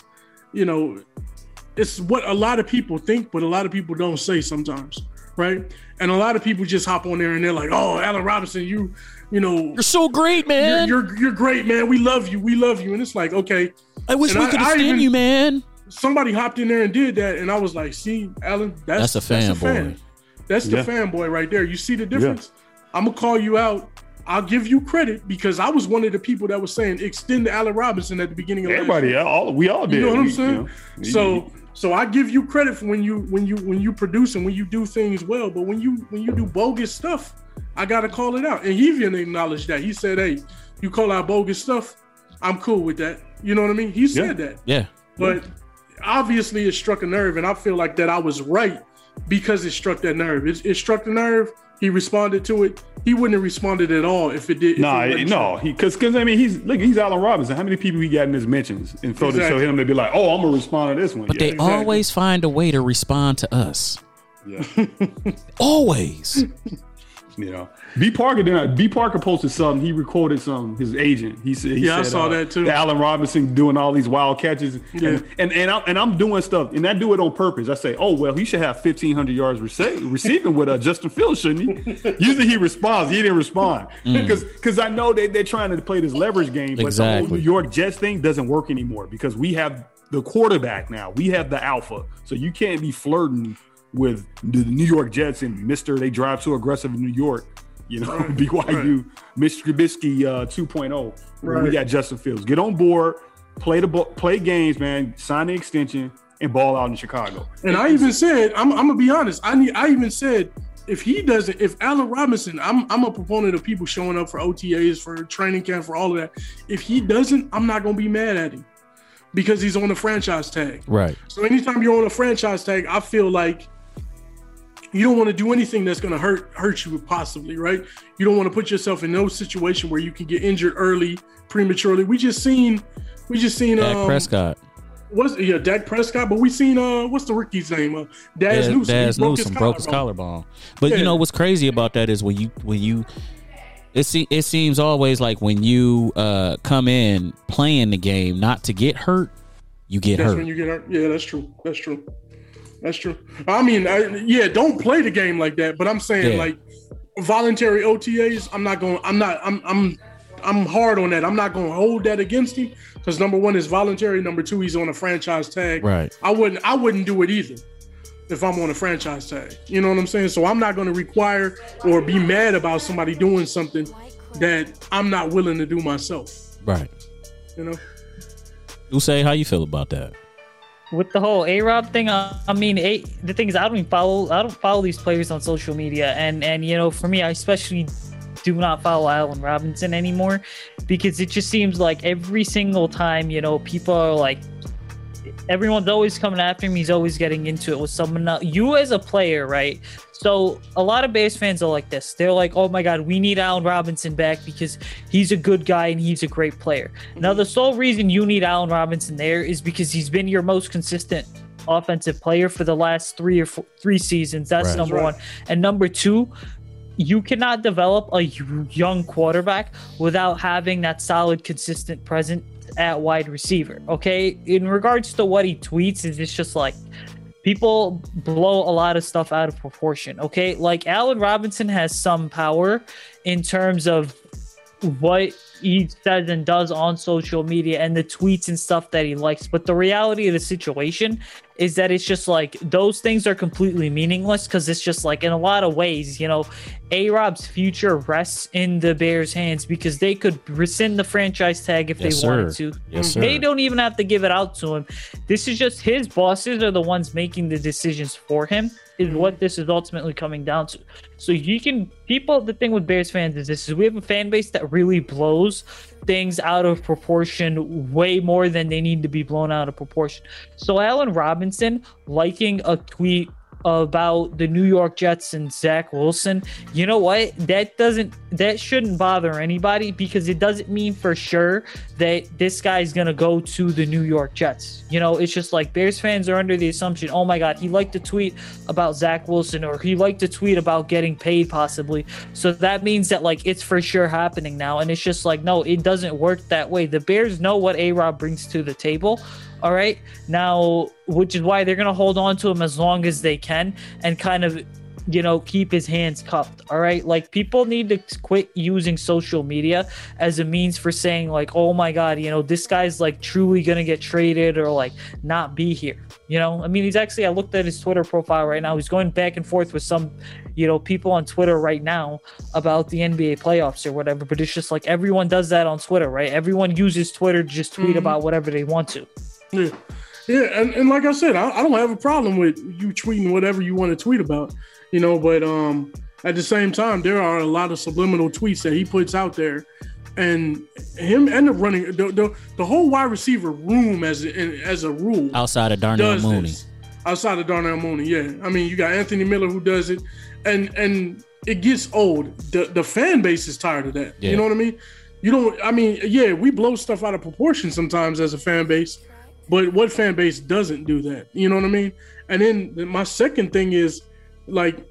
it's what a lot of people think, but a lot of people don't say sometimes, right? And a lot of people just hop on there and they're like, "Oh, Allen Robinson, you're so great, man. You're great, man. We love you. And it's like, okay. I wish we could have stand you, man. Somebody hopped in there and did that, and I was like, "See, Allen, that's a fanboy. That's the fanboy right there. You see the difference? Yeah. I'm gonna call you out. I'll give you credit because I was one of the people that was saying extend to Allen Robinson at the beginning of everybody. We all did. You know what I'm saying? So I give you credit for when you produce and when you do things well. But when you do bogus stuff, I gotta call it out. And he even acknowledged that. He said, "Hey, you call out bogus stuff, I'm cool with that." You know what I mean? He said that. Yeah. But obviously, it struck a nerve, and I feel like that I was right because it struck that nerve. It struck the nerve. He responded to it. He wouldn't have responded at all if it did. Because I mean, he's Allen Robinson. How many people he got in his mentions? And so to show him, they'd be like, "Oh, I'm gonna respond to this one." But they always find a way to respond to us. Yeah, always. B. Parker posted something. He recorded his agent. He said, I saw that too. Allen Robinson doing all these wild catches, and I'm doing stuff, and I do it on purpose. I say, "Oh well, he should have 1,500 yards receiving with Justin Fields, shouldn't he?" Usually he responds. He didn't respond because I know they're trying to play this leverage game, but the whole New York Jets thing doesn't work anymore because we have the quarterback now. We have the alpha, so you can't be flirting with the New York Jets and they drive too aggressive in New York. BYU, Mr. Trubisky 2.0. Right. We got Justin Fields. Get on board, play games, man. Sign the extension and ball out in Chicago. And I even said, I'm gonna be honest. I even said if Allen Robinson, I'm a proponent of people showing up for OTAs, for training camp, for all of that. If he doesn't, I'm not gonna be mad at him because he's on the franchise tag. Right. So anytime you're on a franchise tag, I feel like you don't want to do anything that's going to hurt you possibly, right? You don't want to put yourself in no situation where you can get injured early, prematurely. We just seen Dak Prescott. Dak Prescott, but we seen what's the rookie's name? Daz Newsome. Daz Newsome broke his collarbone. But you know what's crazy about that is when you it seems always like when you come in playing the game not to get hurt, you get hurt. That's when you get hurt. Yeah, that's true. I mean, don't play the game like that. But I'm saying like voluntary OTAs. I'm hard on that. I'm not going to hold that against him because number one is voluntary. Number two, he's on a franchise tag. Right. I wouldn't do it either if I'm on a franchise tag. You know what I'm saying? So I'm not going to require or be mad about somebody doing something that I'm not willing to do myself. Right. You know. Usay, how you feel about that? With the whole A-Rob thing, I mean, the thing is, I don't follow these players on social media, and for me, I especially do not follow Allen Robinson anymore, because it just seems like every single time, people are like, everyone's always coming after him. He's always getting into it with someone else. You as a player, right? So a lot of Bears fans are like this. They're like, oh my God, we need Allen Robinson back because he's a good guy and he's a great player. Now, the sole reason you need Allen Robinson there is because he's been your most consistent offensive player for the last three seasons. That's number one. And number two, you cannot develop a young quarterback without having that solid, consistent presence at wide receiver. Okay, in regards to what he tweets, it's just like people blow a lot of stuff out of proportion. Okay, like Allen Robinson has some power in terms of what he says and does on social media and the tweets and stuff that he likes, but the reality of the situation is that it's just like those things are completely meaningless, because it's just like, in a lot of ways, A-Rob's future rests in the Bears' hands, because they could rescind the franchise tag if they wanted to. Yes, they don't even have to give it out to him. This is just his bosses are the ones making the decisions for him, is what this is ultimately coming down to. So the thing with Bears fans is this: is we have a fan base that really blows things out of proportion way more than they need to be blown out of proportion. So Allen Robinson liking a tweet about the New York Jets and Zach Wilson, you know what? That shouldn't bother anybody, because it doesn't mean for sure that this guy's gonna go to the New York Jets. It's just like Bears fans are under the assumption, oh my God, he liked to tweet about Zach Wilson, or he liked to tweet about getting paid possibly. So that means that like it's for sure happening now. And it's just like, no, it doesn't work that way. The Bears know what A-Rob brings to the table. All right. Now, which is why they're going to hold on to him as long as they can and kind of, keep his hands cuffed. All right. Like, people need to quit using social media as a means for saying like, oh my God, this guy's like truly going to get traded or like not be here. I mean, I looked at his Twitter profile right now. He's going back and forth with some, people on Twitter right now about the NBA playoffs or whatever. But it's just like everyone does that on Twitter, right? Everyone uses Twitter to just tweet about whatever they want to. Yeah, and like I said, I don't have a problem with you tweeting whatever you want to tweet about, but at the same time, there are a lot of subliminal tweets that he puts out there, and him end up running the whole wide receiver room as a rule. Outside of Darnell Mooney. Outside of Darnell Mooney, yeah. I mean, you got Anthony Miller who does it, and it gets old. The fan base is tired of that. Yeah. You know what I mean? We blow stuff out of proportion sometimes as a fan base. But what fan base doesn't do that? You know what I mean? And then my second thing is, like,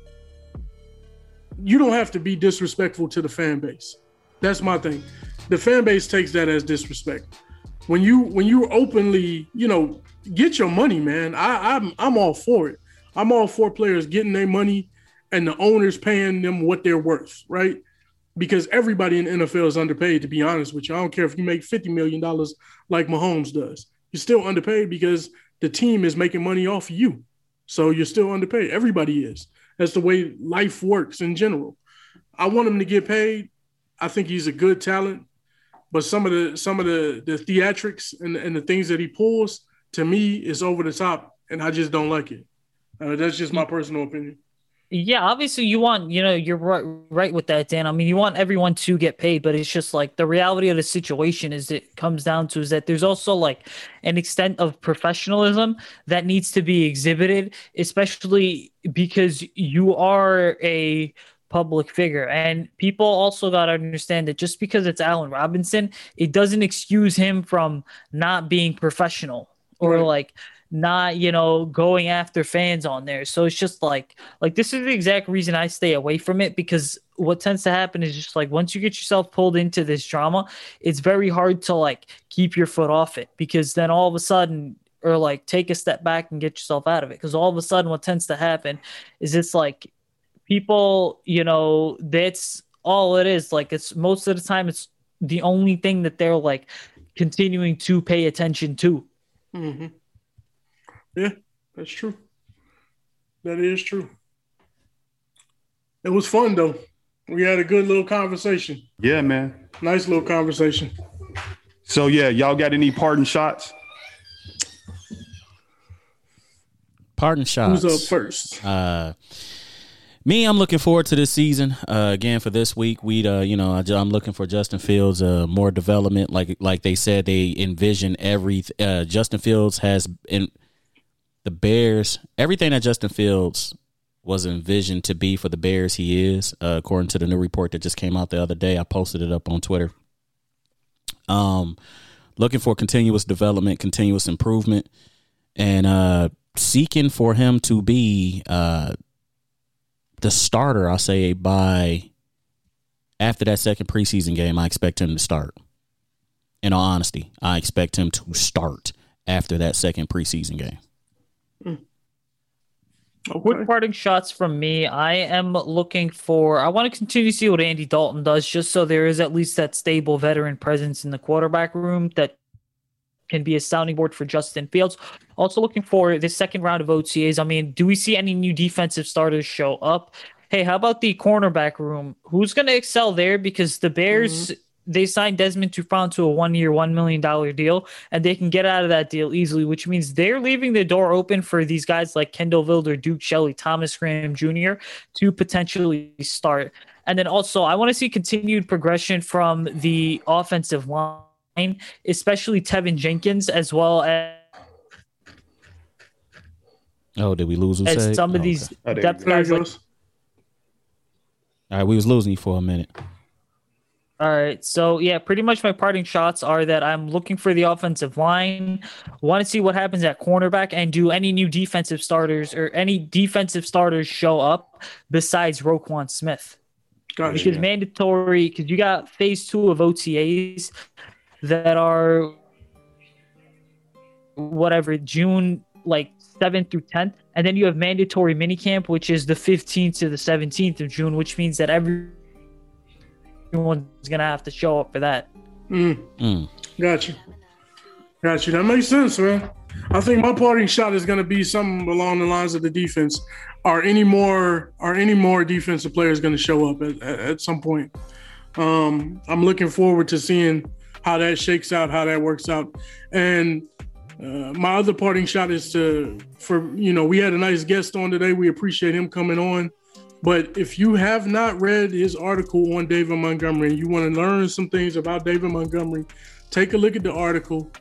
you don't have to be disrespectful to the fan base. That's my thing. The fan base takes that as disrespect. When you openly, get your money, man. I'm all for it. I'm all for players getting their money and the owners paying them what they're worth, right? Because everybody in the NFL is underpaid, to be honest with you. I don't care if you make $50 million like Mahomes does. You're still underpaid because the team is making money off of you. So you're still underpaid. Everybody is. That's the way life works in general. I want him to get paid. I think he's a good talent. But some of the theatrics and the things that he pulls, to me, is over the top, and I just don't like it. That's just my personal opinion. Yeah, obviously you want, you're right with that, Dan. I mean, you want everyone to get paid, but it's just like the reality of the situation is it comes down to is that there's also like an extent of professionalism that needs to be exhibited, especially because you are a public figure. And people also got to understand that just because it's Allen Robinson, it doesn't excuse him from not being professional or like not, going after fans on there. So it's just like this is the exact reason I stay away from it, because what tends to happen is just like once you get yourself pulled into this drama, it's very hard to like keep your foot off it, because then all of a sudden, or like take a step back and get yourself out of it. Because all of a sudden what tends to happen is it's like people, that's all it is. Like it's most of the time it's the only thing that they're like continuing to pay attention to. Mm-hmm. Yeah, that's true. That is true. It was fun, though. We had a good little conversation. Yeah, man. Nice little conversation. So, yeah, y'all got any parting shots? Parting shots. Who's up first? Me, I'm looking forward to this season. Again, for this week, I'm looking for Justin Fields more development. Like they said, they envision Justin Fields has in the Bears. Everything that Justin Fields was envisioned to be for the Bears, he is. According to the new report that just came out the other day, I posted it up on Twitter. Looking for continuous development, continuous improvement, and seeking for him to be the starter. I'll say by after that second preseason game, I expect him to start. In all honesty, I expect him to start after that second preseason game. Okay. Quick parting shots from me. I want to continue to see what Andy Dalton does, just so there is at least that stable veteran presence in the quarterback room that can be a sounding board for Justin Fields. Also looking for the second round of OTAs. I mean, do we see any new defensive starters show up? Hey, how about the cornerback room? Who's going to excel there? Because the Bears, they signed Desmond Trufant to a 1-year, $1 million deal, and they can get out of that deal easily, which means they're leaving the door open for these guys like Kendall Vilder, Duke Shelley, Thomas Graham Jr. to potentially start. And then also, I want to see continued progression from the offensive line, especially Tevin Jenkins, as well as did we lose Usaid? Some of these depth guys. All right, we was losing you for a minute. All right, so yeah, pretty much my parting shots are that I'm looking for the offensive line, want to see what happens at cornerback, and do any new defensive starters or any defensive starters show up besides Roquan Smith. Gotcha. Because mandatory, because you got phase 2 of OTAs that are whatever, June like 7th through 10th, and then you have mandatory minicamp, which is the 15th to the 17th of June, which means that everyone's gonna have to show up for that. Gotcha. That makes sense, man. I think my parting shot is gonna be something along the lines of the defense. Are any more defensive players gonna show up at some point? I'm looking forward to seeing how that shakes out, how that works out. And my other parting shot is we had a nice guest on today. We appreciate him coming on. But if you have not read his article on David Montgomery and you want to learn some things about David Montgomery, take a look at the article.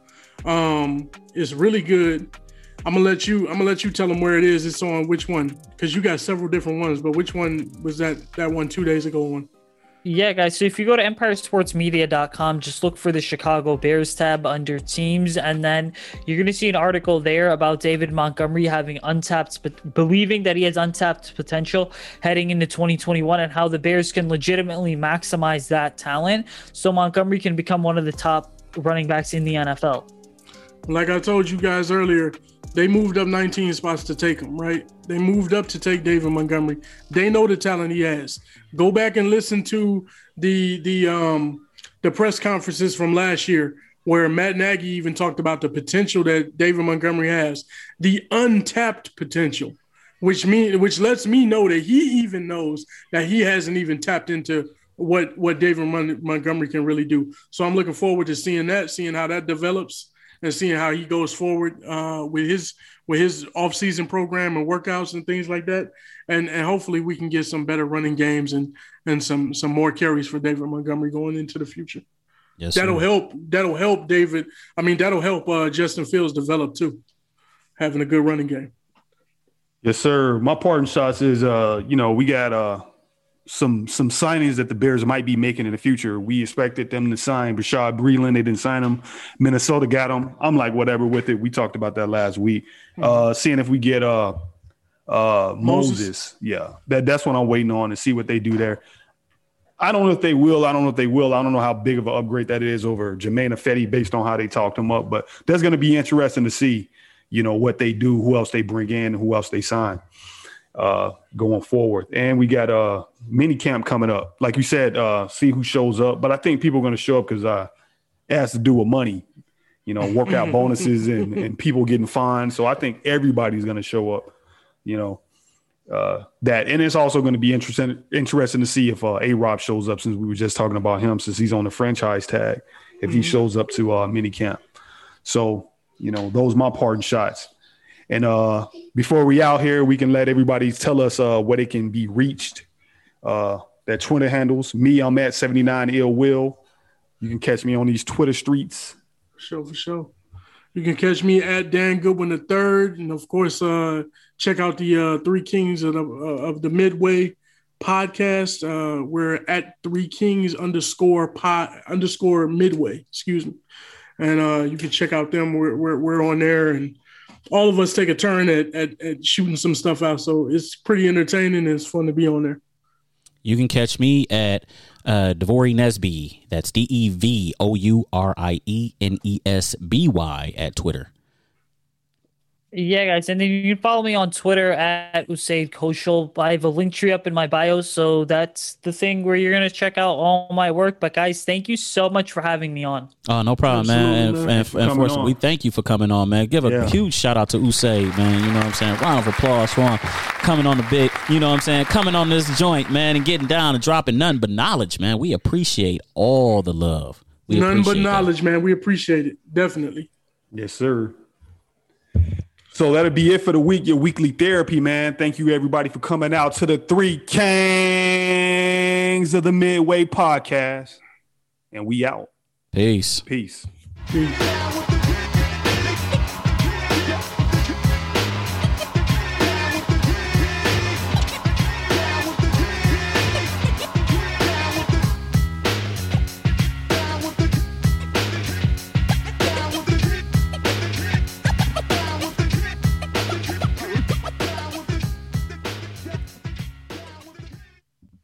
It's really good. I'm gonna let you tell them where it is. It's on which one, because you got several different ones. But which one was that one 2 days ago on? Yeah, guys. So if you go to EmpireSportsMedia.com, just look for the Chicago Bears tab under teams, and then you're going to see an article there about David Montgomery believing that he has untapped potential heading into 2021, and how the Bears can legitimately maximize that talent so Montgomery can become one of the top running backs in the NFL. Like I told you guys earlier, they moved up 19 spots to take him, right? They moved up to take David Montgomery. They know the talent he has. Go back and listen to the press conferences from last year where Matt Nagy even talked about the potential that David Montgomery has, the untapped potential, which lets me know that he even knows that he hasn't even tapped into what David Montgomery can really do. So I'm looking forward to seeing how that develops, and seeing how he goes forward with his offseason program and workouts and things like that. And hopefully we can get some better running games and some more carries for David Montgomery going into the future. Yes, that'll help David. I mean, that'll help Justin Fields develop too, having a good running game. Yes, sir. My parting shots is, we got some signings that the Bears might be making in the future. We expected them to sign Bashaud Breeland. They didn't sign him. Minnesota got him. I'm like, whatever with it. We talked about that last week. Seeing if we get Moses. Yeah, that's what I'm waiting on to see what they do there. I don't know if they will. I don't know how big of an upgrade that is over Jermaine Ifedi based on how they talked him up. But that's going to be interesting to see, what they do, who else they bring in, who else they sign going forward. And we got mini camp coming up. Like you said, see who shows up. But I think people are going to show up because it has to do with money, workout bonuses and people getting fined. So I think everybody's going to show up, that. And it's also going to be interesting to see if A-Rob shows up, since we were just talking about him, since he's on the franchise tag, if he shows up to mini camp. So, those are my parting shots. And before we out here, we can let everybody tell us where they can be reached. Their Twitter handles. Me, I'm at 79 Ill Will. You can catch me on these Twitter streets. For sure. You can catch me at Dan Goodwin III, and of course, check out the Three Kings of the Midway podcast. We're at 3 Kings _ Midway. Excuse me, and you can check out them. We're on there, and all of us take a turn at shooting some stuff out. So it's pretty entertaining and it's fun to be on there. You can catch me at Devory Nesby. That's DEVOURIENESBY at Twitter. Yeah, guys, and then you can follow me on Twitter at Usaid Koshal. I have a link tree up in my bio, so that's the thing where you're gonna check out all my work. But guys, thank you so much for having me on. Oh, no problem, man. And we thank you for coming on, man. Give a huge shout out to Usaid, man. You know what I'm saying? Round of applause for him coming on the big. You know what I'm saying? Coming on this joint, man, and getting down and dropping nothing but knowledge, man. We appreciate all the love. Nothing but knowledge, man. We appreciate it. Definitely. Yes, sir. So that'll be it for the week, your weekly therapy, man. Thank you, everybody, for coming out to the 3 Kings of the Midway podcast. And we out. Peace. Peace. Peace.